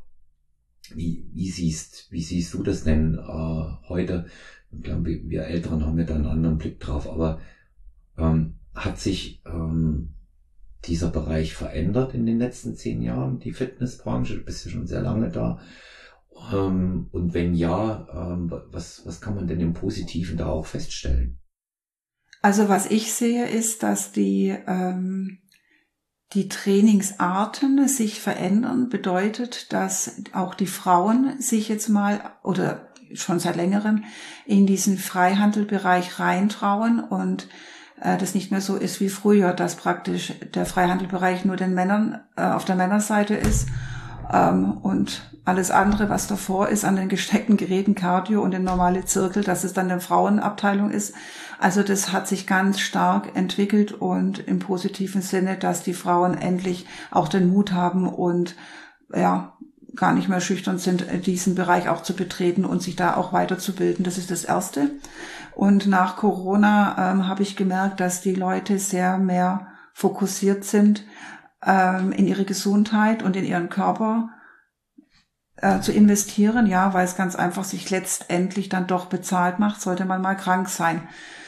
Wie wie siehst wie siehst du das denn äh, heute? Ich glaube, wir, wir Älteren haben ja da einen anderen Blick drauf, aber ähm, hat sich ähm, dieser Bereich verändert in den letzten zehn Jahren, die Fitnessbranche? Du bist ja schon sehr lange da. Ähm, und wenn ja, ähm, was, was kann man denn im Positiven da auch feststellen?
Also was ich sehe, ist, dass die, ähm, die Trainingsarten sich verändern, bedeutet, dass auch die Frauen sich jetzt mal oder schon seit längerem in diesen Freihandelbereich reintrauen und äh, das nicht mehr so ist wie früher, dass praktisch der Freihandelbereich nur den Männern äh, auf der Männerseite ist. Ähm, und alles andere, was davor ist, an den gesteckten Geräten, Cardio und den normale Zirkel, dass es dann eine Frauenabteilung ist. Also das hat sich ganz stark entwickelt und im positiven Sinne, dass die Frauen endlich auch den Mut haben und ja gar nicht mehr schüchtern sind, diesen Bereich auch zu betreten und sich da auch weiterzubilden. Das ist das Erste. Und nach Corona ähm, habe ich gemerkt, dass die Leute sehr mehr fokussiert sind, in ihre Gesundheit und in ihren Körper äh, zu investieren, ja, weil es ganz einfach sich letztendlich dann doch bezahlt macht, sollte man mal krank sein.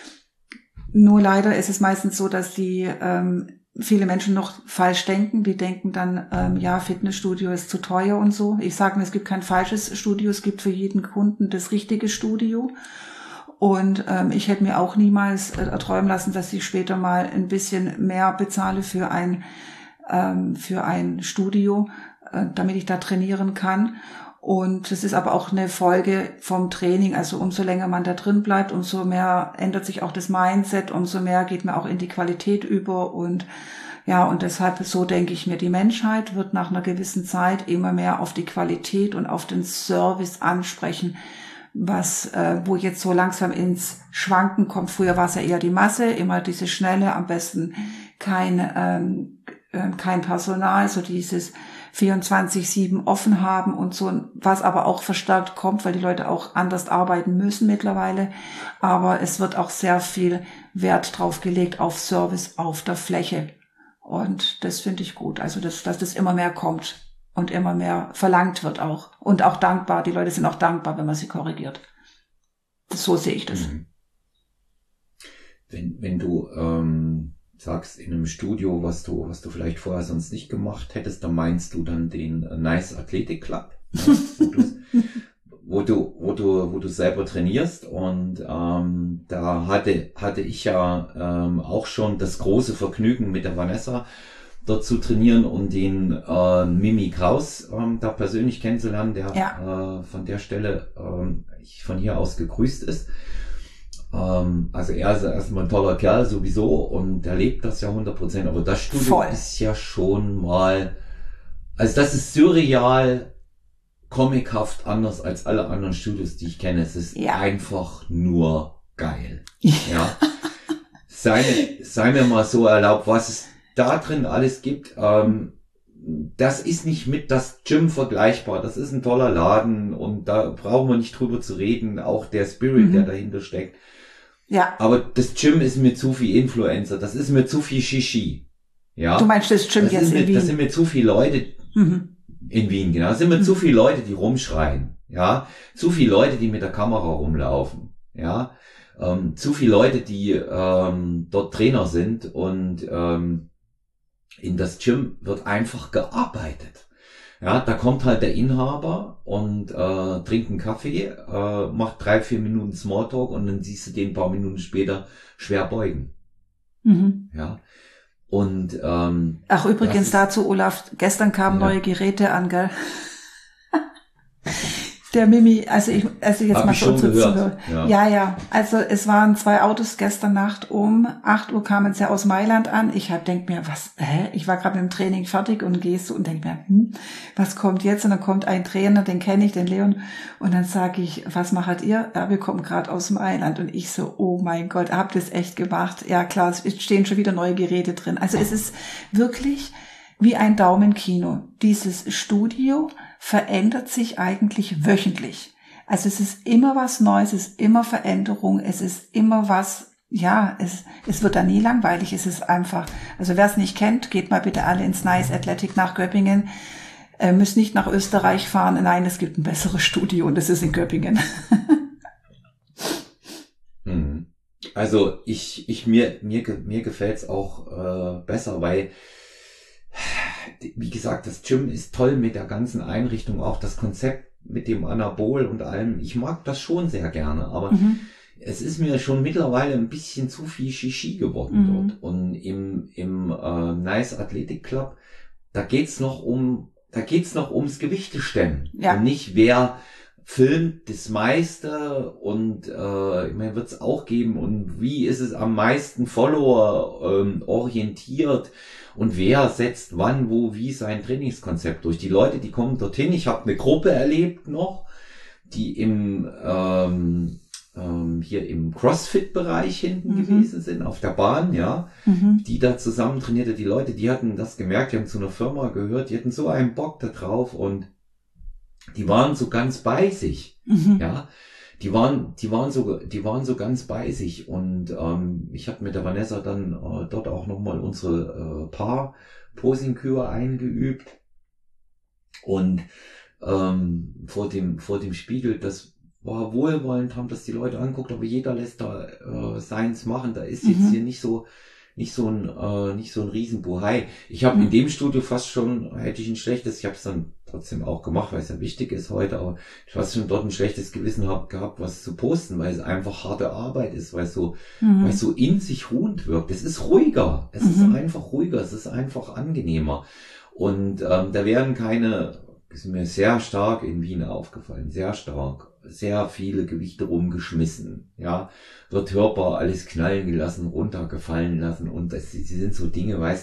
Nur leider ist es meistens so, dass die ähm, viele Menschen noch falsch denken. Die denken dann, ähm, ja, Fitnessstudio ist zu teuer und so. Ich sage mir, es gibt kein falsches Studio, es gibt für jeden Kunden das richtige Studio. Und ähm, ich hätte mir auch niemals äh, erträumen lassen, dass ich später mal ein bisschen mehr bezahle für ein für ein Studio, damit ich da trainieren kann. Und das ist aber auch eine Folge vom Training. Also umso länger man da drin bleibt, umso mehr ändert sich auch das Mindset, umso mehr geht man auch in die Qualität über. Und Ja, und deshalb, so denke ich mir, die Menschheit wird nach einer gewissen Zeit immer mehr auf die Qualität und auf den Service ansprechen, was, äh, wo jetzt so langsam ins Schwanken kommt. Früher war es ja eher die Masse, immer diese Schnelle, am besten kein, ähm, äh, kein Personal, so dieses vierundzwanzig sieben offen haben und so, was aber auch verstärkt kommt, weil die Leute auch anders arbeiten müssen mittlerweile. Aber es wird auch sehr viel Wert drauf gelegt auf Service auf der Fläche. Und das finde ich gut. Also, dass, dass das immer mehr kommt und immer mehr verlangt wird auch. Und auch dankbar. Die Leute sind auch dankbar, wenn man sie korrigiert. So sehe ich das.
Wenn, wenn du, ähm sagst in einem Studio, was du, was du vielleicht vorher sonst nicht gemacht hättest, dann meinst du dann den Nice Athletic Club, ja, wo, du, wo du, wo du, wo du selber trainierst. Und ähm, da hatte, hatte ich ja ähm, auch schon das große Vergnügen mit der Vanessa dort zu trainieren und den äh, Mimi Kraus ähm, da persönlich kennenzulernen, der ja. äh, von der Stelle ähm, von hier aus gegrüßt ist. Also er ist erstmal ein toller Kerl sowieso und er lebt das ja hundert Prozent, aber das Studio Voll. Ist ja schon mal, also das ist surreal, comichaft anders als alle anderen Studios, die ich kenne. Es ist ja. einfach nur geil. Ja. Sei mir, sei mir mal so erlaubt, was es da drin alles gibt. Ähm, das ist nicht mit das Gym vergleichbar. Das ist ein toller Laden und da brauchen wir nicht drüber zu reden. Auch der Spirit, mhm. der dahinter steckt. Ja. Aber das Gym ist mir zu viel Influencer. Das ist mir zu viel Shishi. Ja.
Du meinst das Gym
das
jetzt
mir,
in Wien?
Das sind mir zu viele Leute mhm. in Wien, genau. Das sind mir mhm. zu viele Leute, die rumschreien. Ja. Zu viele Leute, die mit der Kamera rumlaufen. Ja. Ähm, zu viele Leute, die ähm, dort Trainer sind und ähm, in das Gym wird einfach gearbeitet. Ja, da kommt halt der Inhaber und äh, trinkt einen Kaffee, äh, macht drei, vier Minuten Smalltalk und dann siehst du den ein paar Minuten später schwer beugen. Mhm. Ja. Und ähm,
ach, übrigens dazu, Olaf, gestern kamen ja. neue Geräte an, gell? Der Mimi, also ich, also jetzt
Hab
mal
ich
für
schon
unsere
gehört.
Zuhörer.
Ja.
ja, ja, also es waren zwei Autos gestern Nacht um acht Uhr kamen sie aus Mailand an. Ich hab denk mir, was, hä? Ich war gerade mit dem Training fertig und gehe so und denk mir, hm, was kommt jetzt? Und dann kommt ein Trainer, den kenne ich, den Leon. Und dann sage ich, was macht ihr? Ja, wir kommen gerade aus Mailand. Und ich so, oh mein Gott, habt ihr es echt gemacht? Ja klar, es stehen schon wieder neue Geräte drin. Also es ist wirklich wie ein Daumenkino. Dieses Studio verändert sich eigentlich wöchentlich. Also es ist immer was Neues, es ist immer Veränderung, es ist immer was, ja, es, es wird da nie langweilig, es ist einfach, also wer es nicht kennt, geht mal bitte alle ins Nice Athletic nach Göppingen, äh, müsst nicht nach Österreich fahren, nein, es gibt ein besseres Studio und es ist in Göppingen.
Also ich, ich mir, mir, mir gefällt's auch äh, besser, weil wie gesagt, das Gym ist toll mit der ganzen Einrichtung, auch das Konzept mit dem Anabol und allem. Ich mag das schon sehr gerne, aber mhm. es ist mir schon mittlerweile ein bisschen zu viel Shishi geworden mhm. dort. Und im, im äh, Nice Athletic Club, da geht's noch um, da geht's noch ums Gewichtestemmen. Ja. Und nicht wer filmt das meiste und äh, ich meine, wird's auch geben und wie ist es am meisten Follower ähm, orientiert und wer setzt wann, wo, wie sein Trainingskonzept durch. Die Leute, die kommen dorthin, ich habe eine Gruppe erlebt noch, die im ähm, ähm, hier im CrossFit-Bereich hinten mhm. gewesen sind, auf der Bahn, ja, mhm. die da zusammen trainierte. Die Leute, die hatten das gemerkt, die haben zu einer Firma gehört, die hatten so einen Bock da drauf und die waren so ganz bei sich, mhm. ja, die waren, die waren so, die waren so ganz bei sich und ähm, ich habe mit der Vanessa dann äh, dort auch nochmal unsere äh, Paar-Posing-Kür eingeübt und ähm, vor dem vor dem Spiegel, das war wohlwollend, haben das die Leute anguckt, aber jeder lässt da äh, seins machen, da ist jetzt mhm. hier nicht so nicht so ein äh, nicht so ein Riesenbuhai. Ich habe mhm. in dem Studio fast schon, hätte ich ein schlechtes, ich habe es dann trotzdem auch gemacht, weil es ja wichtig ist heute, aber ich fast schon dort ein schlechtes Gewissen hab, gehabt, was zu posten, weil es einfach harte Arbeit ist, weil es so, mhm. weil es so in sich ruhend wirkt. Es ist ruhiger, es mhm. ist einfach ruhiger, es ist einfach angenehmer. Und ähm, da werden keine, ist mir sehr stark in Wien aufgefallen, sehr stark, sehr viele Gewichte rumgeschmissen, ja, wird hörbar alles knallen gelassen, runtergefallen lassen und das, sie sind so Dinge, weißt,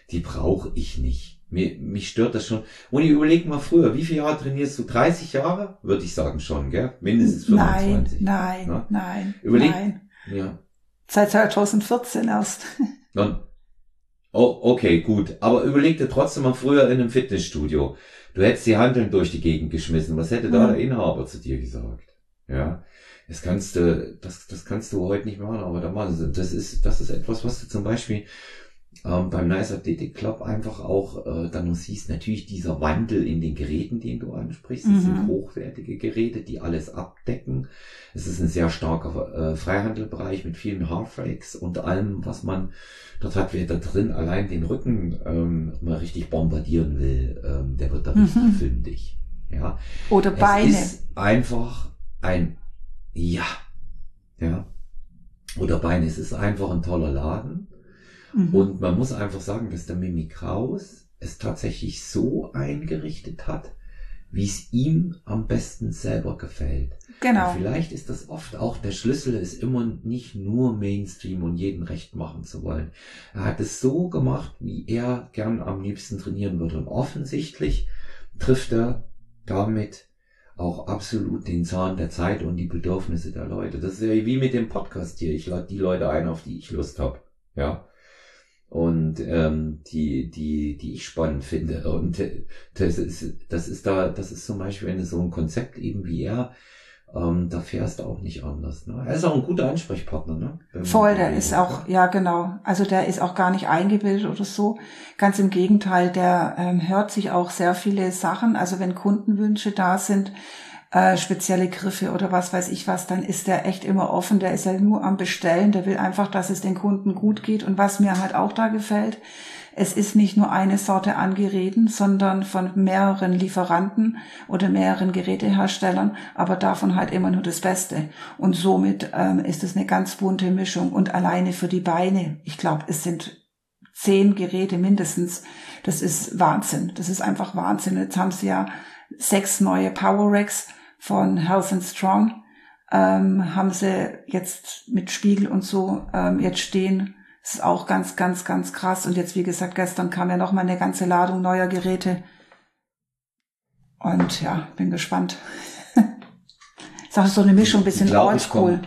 die brauche ich nicht. Mir, mich stört das schon. Und ich überleg mal früher, wie viele Jahre trainierst du? dreißig Jahre? Würde ich sagen schon, gell? Mindestens fünfundzwanzig.
Nein, nein,
ja?
nein,
überleg,
nein.
Ja.
Seit zweitausendvierzehn erst.
Dann, oh, okay, gut. Aber überleg dir trotzdem mal früher in einem Fitnessstudio. Du hättest die Hanteln durch die Gegend geschmissen. Was hätte da der Inhaber zu dir gesagt? Ja. Das kannst du, das, das kannst du heute nicht machen, aber damals, das ist, das ist etwas, was du zum Beispiel ähm, beim Nice Athletic Club einfach auch äh, dann noch siehst. Natürlich dieser Wandel in den Geräten, den du ansprichst. Das mhm. sind hochwertige Geräte, die alles abdecken. Es ist ein sehr starker äh, Freihandelbereich mit vielen Halfrakes und allem, was man dort hat, wer da drin allein den Rücken ähm, mal richtig bombardieren will, ähm, der wird da richtig mhm. fündig. Ja.
Oder Beine.
Es ist einfach ein Ja, ja. Oder Beine. Es ist einfach ein toller Laden. Mhm. Und man muss einfach sagen, dass der Mimi Kraus es tatsächlich so eingerichtet hat, wie es ihm am besten selber gefällt.
Genau.
Und vielleicht ist das oft auch der Schlüssel, ist immer nicht nur Mainstream und jeden recht machen zu wollen. Er hat es so gemacht, wie er gern am liebsten trainieren würde. Und offensichtlich trifft er damit auch absolut den Zahn der Zeit und die Bedürfnisse der Leute. Das ist ja wie mit dem Podcast hier. Ich lade die Leute ein, auf die ich Lust habe. Ja. Und ähm, die, die, die ich spannend finde. Und das ist, das ist da, das ist zum Beispiel, wenn du so ein Konzept eben wie er, ähm, da fährst du auch nicht anders. Ne? Er ist auch ein guter Ansprechpartner, ne?
Voll, der ist auch, ja genau. Also der ist auch gar nicht eingebildet oder so. Ganz im Gegenteil, der ähm, hört sich auch sehr viele Sachen. Also wenn Kundenwünsche da sind, äh, spezielle Griffe oder was weiß ich was, dann ist der echt immer offen. Der ist ja nur am Bestellen. Der will einfach, dass es den Kunden gut geht. Und was mir halt auch da gefällt, es ist nicht nur eine Sorte an Geräten, sondern von mehreren Lieferanten oder mehreren Geräteherstellern, aber davon halt immer nur das Beste. Und somit ähm, ist es eine ganz bunte Mischung. Und alleine für die Beine, ich glaube, es sind zehn Geräte mindestens. Das ist Wahnsinn. Das ist einfach Wahnsinn. Jetzt haben sie ja sechs neue Power Racks von Health and Strong. Ähm, haben sie jetzt mit Spiegel und so ähm, jetzt stehen. Das ist auch ganz, ganz, ganz krass. Und jetzt, wie gesagt, gestern kam ja noch mal eine ganze Ladung neuer Geräte. Und ja, bin gespannt. Ist auch so eine Mischung, ein bisschen oldschool.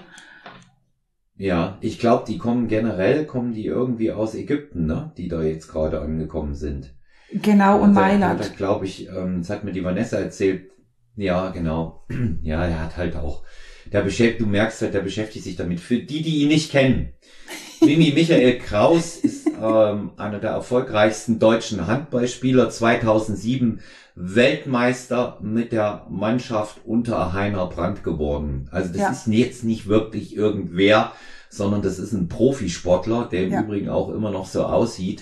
Ja, ich glaube, die kommen generell, kommen die irgendwie aus Ägypten, ne? Die da jetzt gerade angekommen sind.
Genau, und Mailand.
Da glaube ich, ähm, das hat mir die Vanessa erzählt. Ja, genau. Ja, er hat halt auch, der beschäftigt, du merkst halt, der beschäftigt sich damit. Für die, die ihn nicht kennen. Mimi Michael Kraus ist ähm, einer der erfolgreichsten deutschen Handballspieler, zweitausendsieben Weltmeister mit der Mannschaft unter Heiner Brandt geworden. Also das ja. ist jetzt nicht wirklich irgendwer, sondern das ist ein Profisportler, der im ja. Übrigen auch immer noch so aussieht.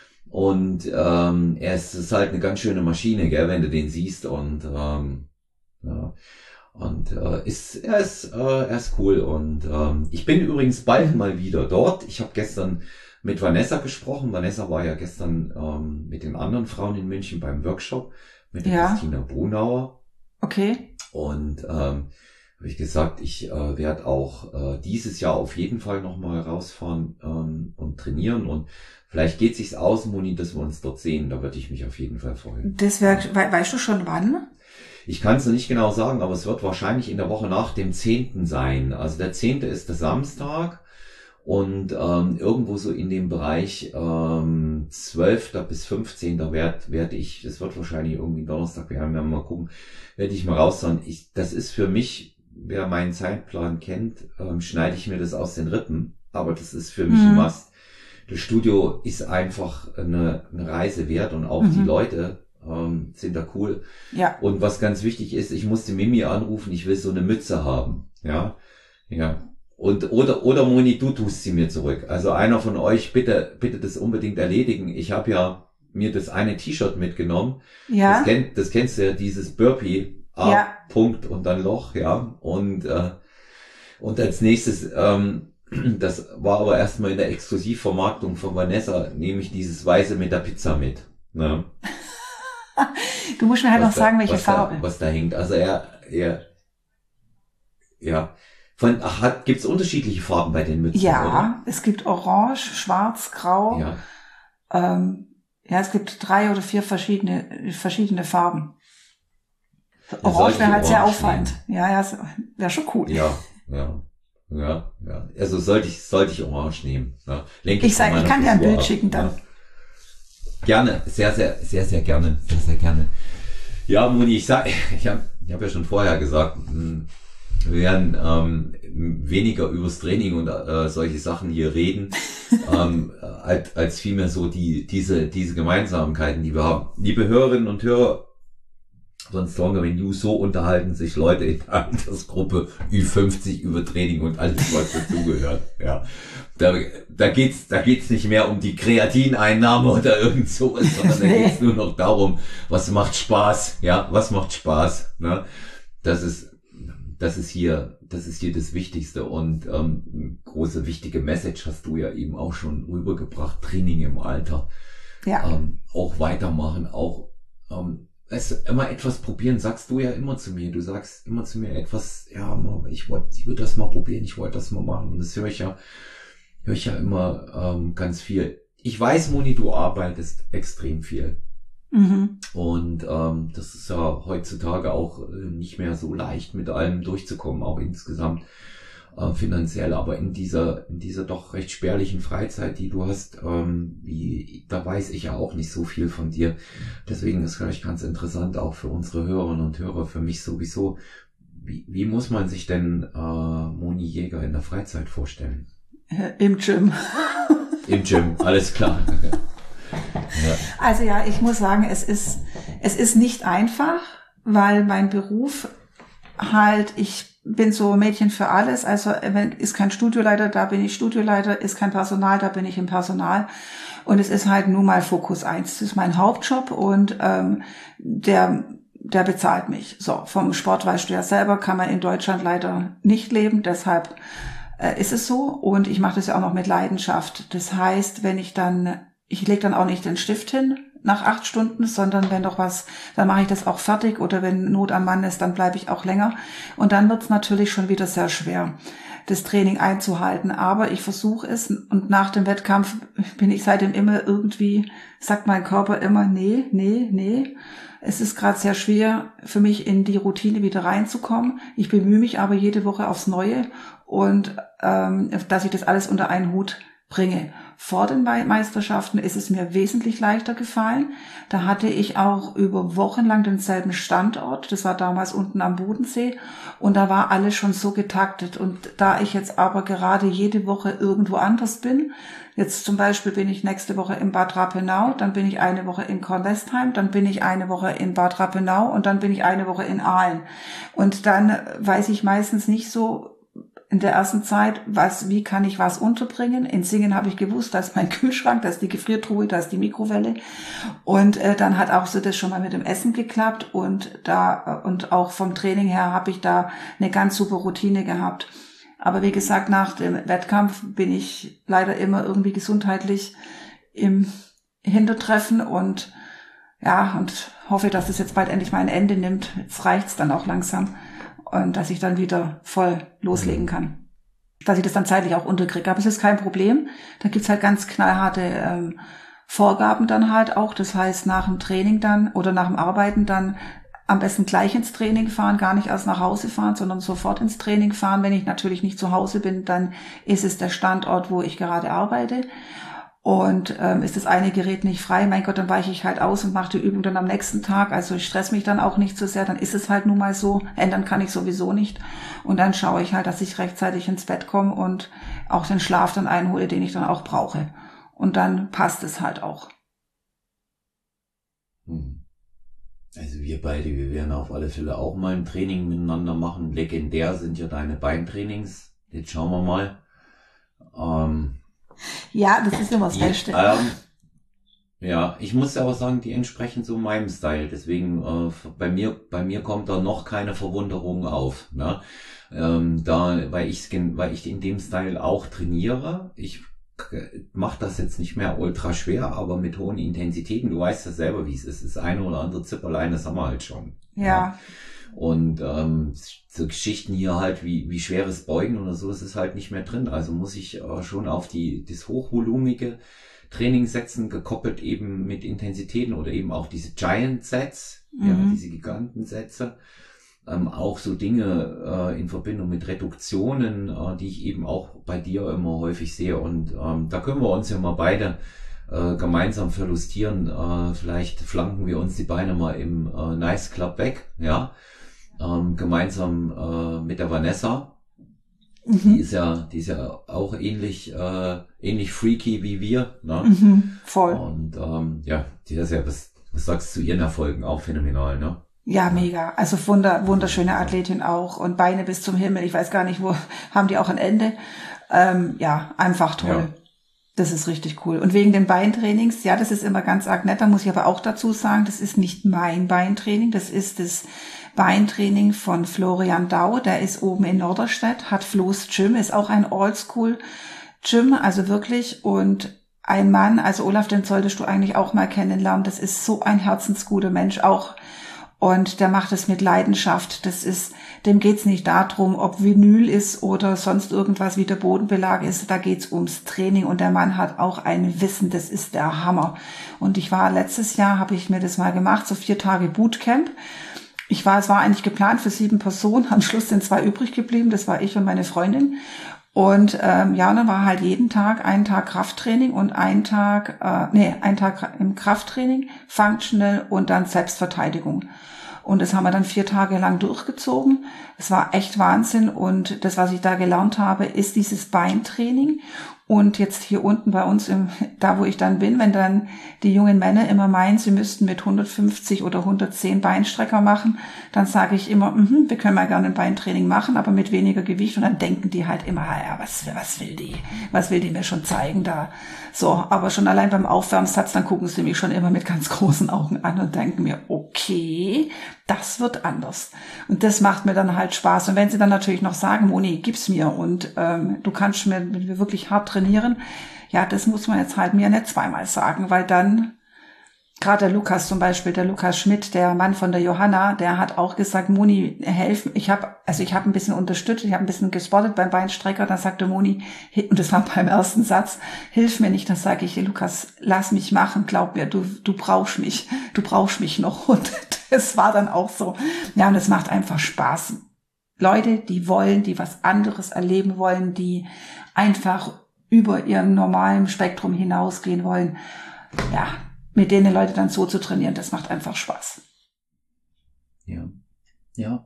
Und ähm, er ist, ist halt eine ganz schöne Maschine, gell, wenn du den siehst. Und ähm, ja. Und äh, ist, er ist, äh, er ist cool. Und ähm, ich bin übrigens bald mal wieder dort. Ich habe gestern mit Vanessa gesprochen. Vanessa war ja gestern ähm, mit den anderen Frauen in München beim Workshop mit der ja. Christina Brunauer.
Okay.
Und ähm, habe ich gesagt, ich äh, werde auch äh, dieses Jahr auf jeden Fall nochmal rausfahren ähm, und trainieren. Und vielleicht geht sich's aus, Moni, dass wir uns dort sehen. Da würde ich mich auf jeden Fall freuen.
Das wär, we weißt du schon wann?
Ich kann es noch nicht genau sagen, aber es wird wahrscheinlich in der Woche nach dem zehnten sein. Also der zehnte ist der Samstag und ähm, irgendwo so in dem Bereich ähm, zwölften bis fünfzehnten werd, werd ich, das wird wahrscheinlich irgendwie Donnerstag werden, werden wir mal gucken, werde ich mal raushauen. Ich, das ist für mich, wer meinen Zeitplan kennt, ähm, schneide ich mir das aus den Rippen, aber das ist für mich mhm. ein Must. Das Studio ist einfach eine, eine Reise wert und auch mhm. die Leute ähm, sind da cool.
Ja.
Und was ganz wichtig ist, ich musste Mimi anrufen, ich will so eine Mütze haben. Ja, ja. Und oder oder Moni, du tust sie mir zurück. Also einer von euch, bitte bitte das unbedingt erledigen. Ich habe ja mir das eine T-Shirt mitgenommen.
Ja.
Das, kennt, das kennst du ja, dieses Burpee, A, ja. Punkt und dann Loch, ja. Und äh, und als nächstes, ähm, das war aber erstmal in der Exklusivvermarktung von Vanessa, nehme ich dieses Weiße mit der Pizza mit. Ne?
Du musst mir halt
was
noch sagen,
da,
welche
was
Farbe.
Da, was da hängt. Also er, er, ja. Von, ach, hat, gibt's unterschiedliche Farben bei den Mützen?
Ja,
oder?
Es gibt Orange, Schwarz, Grau.
Ja.
Ähm, Ja, es gibt drei oder vier verschiedene, verschiedene Farben. Orange wäre halt sehr auffallend. Ja, ja, wäre schon cool.
Ja, ja, ja, ja. Also sollte ich, sollte ich Orange nehmen. Ja.
Lenke ich, ich sag, ich kann dir ein Bild ab. schicken dann. Ja.
Gerne, sehr, sehr, sehr, sehr gerne, sehr, sehr gerne. Ja, Moni, ich sag, ich habe ich hab ja schon vorher gesagt, wir werden ähm, weniger übers Training und äh, solche Sachen hier reden, ähm, als, als vielmehr so die diese diese Gemeinsamkeiten, die wir haben. Liebe Hörerinnen und Hörer von Stronger Than You, so unterhalten sich Leute in der Altersgruppe Ü fünfzig über Training und alles, was dazugehört. Ja, da, da geht's, da geht's nicht mehr um die Kreatineinnahme oder irgend sowas, sondern da geht's nur noch darum, was macht Spaß, ja, was macht Spaß, ne? Das ist, das ist hier, das ist hier das Wichtigste und ähm, große wichtige Message hast du ja eben auch schon rübergebracht. Training im Alter,
ja,
ähm, auch weitermachen, auch ähm, es immer etwas probieren, sagst du ja immer zu mir. Du sagst immer zu mir etwas, ja, ich wollte, ich würde das mal probieren, ich wollte das mal machen. Und das höre ich ja, höre ich ja immer ähm, ganz viel. Ich weiß, Moni, du arbeitest extrem viel.
Mhm.
Und ähm, das ist ja heutzutage auch äh, nicht mehr so leicht, mit allem durchzukommen, auch insgesamt äh, finanziell. Aber in dieser in dieser doch recht spärlichen Freizeit, die du hast, ähm, wie da weiß ich ja auch nicht so viel von dir. Deswegen ist vielleicht ganz interessant auch für unsere Hörerinnen und Hörer, für mich sowieso. Wie, wie muss man sich denn äh, Moni Jäger in der Freizeit vorstellen?
Im Gym.
Im Gym, alles klar.
Ja. Also ja, ich muss sagen, es ist, es ist nicht einfach, weil mein Beruf halt, ich bin so Mädchen für alles, also wenn ist kein Studioleiter, da bin ich Studioleiter, ist kein Personal, da bin ich im Personal und es ist halt nun mal Fokus eins. Das ist mein Hauptjob und ähm, der der bezahlt mich. So, vom Sport weißt du ja selber, kann man in Deutschland leider nicht leben, deshalb äh, ist es so und ich mache das ja auch noch mit Leidenschaft. Das heißt, wenn ich dann Ich lege dann auch nicht den Stift hin nach acht Stunden, sondern wenn doch was, dann mache ich das auch fertig oder wenn Not am Mann ist, dann bleibe ich auch länger. Und dann wird es natürlich schon wieder sehr schwer, das Training einzuhalten. Aber ich versuche es und nach dem Wettkampf bin ich seitdem immer irgendwie, sagt mein Körper immer, nee, nee, nee. Es ist gerade sehr schwer für mich in die Routine wieder reinzukommen. Ich bemühe mich aber jede Woche aufs Neue und ähm, dass ich das alles unter einen Hut bringe. Vor den Meisterschaften ist es mir wesentlich leichter gefallen. Da hatte ich auch über Wochen lang denselben Standort. Das war damals unten am Bodensee. Und da war alles schon so getaktet. Und da ich jetzt aber gerade jede Woche irgendwo anders bin, jetzt zum Beispiel bin ich nächste Woche in Bad Rappenau, dann bin ich eine Woche in Kornwestheim, dann bin ich eine Woche in Bad Rappenau und dann bin ich eine Woche in Aalen. Und dann weiß ich meistens nicht so, in der ersten Zeit, was, wie kann ich was unterbringen? In Singen habe ich gewusst, da ist mein Kühlschrank, da ist die Gefriertruhe, da ist die Mikrowelle. Und äh, dann hat auch so das schon mal mit dem Essen geklappt. Und da und auch vom Training her habe ich da eine ganz super Routine gehabt. Aber wie gesagt, nach dem Wettkampf bin ich leider immer irgendwie gesundheitlich im Hintertreffen und ja, und hoffe, dass es jetzt bald endlich mal ein Ende nimmt. Jetzt reicht's dann auch langsam. Und dass ich dann wieder voll loslegen kann. Dass ich das dann zeitlich auch unterkriege. Aber es ist kein Problem. Da gibt's halt ganz knallharte ähm, Vorgaben dann halt auch. Das heißt, nach dem Training dann oder nach dem Arbeiten dann am besten gleich ins Training fahren, gar nicht erst nach Hause fahren, sondern sofort ins Training fahren. Wenn ich natürlich nicht zu Hause bin, dann ist es der Standort, wo ich gerade arbeite. Und ähm, ist das eine Gerät nicht frei, mein Gott, dann weiche ich halt aus und mache die Übung dann am nächsten Tag. Also ich stress mich dann auch nicht so sehr, dann ist es halt nun mal so. Ändern kann ich sowieso nicht. Und dann schaue ich halt, dass ich rechtzeitig ins Bett komme und auch den Schlaf dann einhole, den ich dann auch brauche. Und dann passt es halt auch.
Also wir beide, wir werden auf alle Fälle auch mal ein Training miteinander machen. Legendär sind ja deine Beintrainings. Jetzt schauen wir mal. Ähm,
Ja, das ist immer das Beste.
Ähm, ja, ich muss aber sagen, die entsprechen so meinem Style. Deswegen äh, bei mir, bei mir kommt da noch keine Verwunderung auf. Ne? Ähm, da, weil ich, weil ich in dem Style auch trainiere. Ich mache das jetzt nicht mehr ultra schwer, aber mit hohen Intensitäten. Du weißt ja selber, wie es ist. Das eine oder andere Zipperlein, das haben wir halt schon.
Ja. ja.
Und ähm, so Geschichten hier halt wie wie schweres Beugen oder so, das ist halt nicht mehr drin. Also muss ich äh, schon auf die das hochvolumige Trainingssätzen gekoppelt eben mit Intensitäten oder eben auch diese Giant Sets,
Mhm.
ja, diese Gigantensätze. Ähm, auch so Dinge äh, in Verbindung mit Reduktionen, äh, die ich eben auch bei dir immer häufig sehe. Und ähm, da können wir uns ja mal beide äh, gemeinsam verlustieren. Äh, vielleicht flanken wir uns die Beine mal im äh, Nice Club weg, ja. Ähm, gemeinsam äh, mit der Vanessa.
Mhm.
Die ist ja, die ist ja auch ähnlich, äh, ähnlich freaky wie wir, ne?
Mhm. Voll.
Und ähm, ja, die ist ja, was, was sagst du zu ihren Erfolgen? Auch phänomenal, ne?
Ja, mega. Also wunder, wunderschöne Athletin auch und Beine bis zum Himmel. Ich weiß gar nicht, wo haben die auch ein Ende. Ähm, ja, einfach toll.
Ja.
Das ist richtig cool. Und wegen den Beintrainings, ja, das ist immer ganz arg nett. Da muss ich aber auch dazu sagen, das ist nicht mein Beintraining. Das ist das Beintraining von Florian Dau. Der ist oben in Norderstedt, hat Flo's Gym, ist auch ein Oldschool-Gym, also wirklich. Und ein Mann, also Olaf, den solltest du eigentlich auch mal kennenlernen. Das ist so ein herzensguter Mensch, auch. Und der macht es mit Leidenschaft. Das ist, dem geht's nicht darum, ob Vinyl ist oder sonst irgendwas wie der Bodenbelag ist. Da geht's ums Training und der Mann hat auch ein Wissen. Das ist der Hammer. Und ich war letztes Jahr, habe ich mir das mal gemacht, so vier Tage Bootcamp. Ich war, es war eigentlich geplant für sieben Personen. Am Schluss sind zwei übrig geblieben. Das war ich und meine Freundin. Und ähm, ja, und dann war halt jeden Tag ein Tag Krafttraining und ein Tag, äh, nee, ein Tag im Krafttraining, Functional und dann Selbstverteidigung. Und das haben wir dann vier Tage lang durchgezogen. Es war echt Wahnsinn. Und das, was ich da gelernt habe, ist dieses Beintraining. Und jetzt hier unten bei uns, im, da wo ich dann bin, wenn dann die jungen Männer immer meinen, sie müssten mit hundertfünfzig oder hundertzehn Beinstrecker machen, dann sage ich immer, mm, wir können mal gerne ein Beintraining machen, aber mit weniger Gewicht. Und dann denken die halt immer, ja, was, was will die? Was will die mir schon zeigen da? So, aber schon allein beim Aufwärmsatz, dann gucken sie mich schon immer mit ganz großen Augen an und denken mir, okay, das wird anders. Und das macht mir dann halt Spaß. Und wenn sie dann natürlich noch sagen, Moni, gib's mir und ähm, du kannst mir, mir wirklich hart trainieren, ja, das muss man jetzt halt mir nicht zweimal sagen, weil dann, gerade der Lukas zum Beispiel, der Lukas Schmidt, der Mann von der Johanna, der hat auch gesagt, Moni, helf, ich habe, also ich habe ein bisschen unterstützt, ich habe ein bisschen gespottet beim Beinstrecker, dann sagte Moni, und das war beim ersten Satz, hilf mir nicht, dann sage ich, Lukas, lass mich machen, glaub mir, du, du brauchst mich, du brauchst mich noch, und das war dann auch so. Ja, und es macht einfach Spaß. Leute, die wollen, die was anderes erleben wollen, die einfach über ihren normalen Spektrum hinausgehen wollen, ja, mit denen Leute dann so zu trainieren, das macht einfach Spaß.
Ja, ja.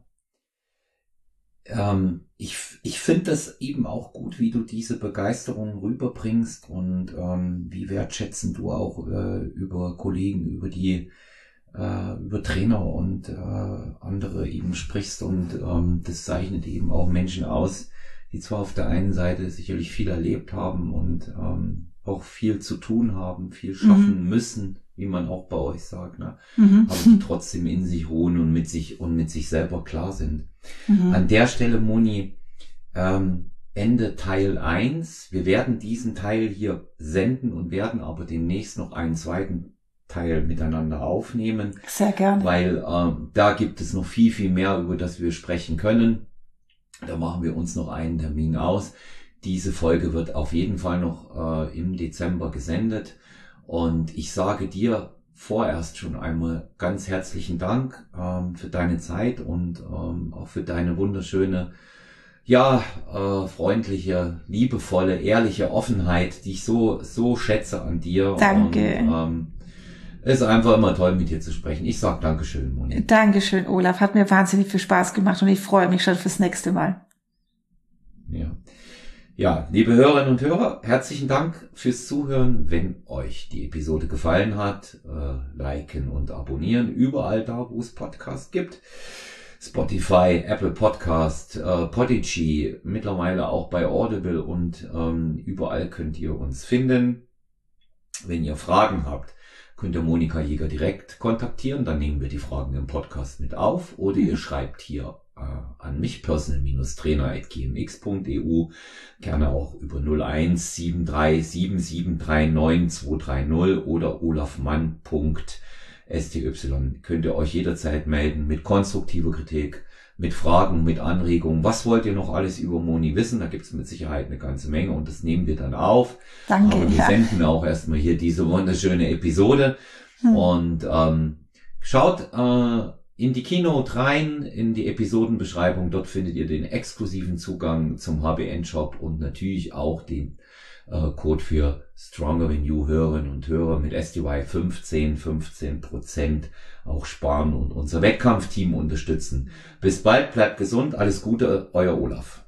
Ähm, ich ich finde das eben auch gut, wie du diese Begeisterung rüberbringst und ähm, wie wertschätzend du auch äh, über Kollegen, über die äh, über Trainer und äh, andere eben sprichst und ähm, das zeichnet eben auch Menschen aus, die zwar auf der einen Seite sicherlich viel erlebt haben und ähm, auch viel zu tun haben, viel schaffen mhm. müssen, wie man auch bei euch sagt, ne? Mhm. Aber die trotzdem in sich ruhen und mit sich und mit sich selber klar sind. Mhm. An der Stelle, Moni, ähm, Ende Teil eins. Wir werden diesen Teil hier senden und werden aber demnächst noch einen zweiten Teil miteinander aufnehmen.
Sehr gerne.
Weil ähm, da gibt es noch viel, viel mehr, über das wir sprechen können. Da machen wir uns noch einen Termin aus. Diese Folge wird auf jeden Fall noch äh, im Dezember gesendet. Und ich sage dir vorerst schon einmal ganz herzlichen Dank ähm, für deine Zeit und ähm, auch für deine wunderschöne, ja, äh, freundliche, liebevolle, ehrliche Offenheit, die ich so so schätze an dir.
Danke.
Und, ähm, es ist einfach immer toll, mit dir zu sprechen. Ich sag Dankeschön, Moni.
Dankeschön, Olaf. Hat mir wahnsinnig viel Spaß gemacht und ich freue mich schon fürs nächste Mal.
Ja. Ja, liebe Hörerinnen und Hörer, herzlichen Dank fürs Zuhören. Wenn euch die Episode gefallen hat, äh, liken und abonnieren, überall da, wo es Podcasts gibt. Spotify, Apple Podcast, äh, Podigy, mittlerweile auch bei Audible und ähm, überall könnt ihr uns finden. Wenn ihr Fragen habt, könnt ihr Monika Jäger direkt kontaktieren, dann nehmen wir die Fragen im Podcast mit auf oder ihr schreibt hier an mich, personal trainer at g m x punkt e u, gerne auch über null eins sieben drei sieben sieben drei neun zwei drei null oder olafmann punkt S T Y. Könnt ihr euch jederzeit melden mit konstruktiver Kritik, mit Fragen, mit Anregungen. Was wollt ihr noch alles über Moni wissen? Da gibt es mit Sicherheit eine ganze Menge und das nehmen wir dann auf.
Danke.
Aber wir
ja.
senden auch erstmal hier diese wunderschöne Episode. Hm. Und ähm, schaut äh, in die Keynote rein, in die Episodenbeschreibung. Dort findet ihr den exklusiven Zugang zum H B N-Shop und natürlich auch den äh, Code für Stronger Than You Hörerinnen und Hörer mit S T Y fünfzehn, fünfzehn Prozent auch sparen und unser Wettkampfteam unterstützen. Bis bald, bleibt gesund, alles Gute, euer Olaf.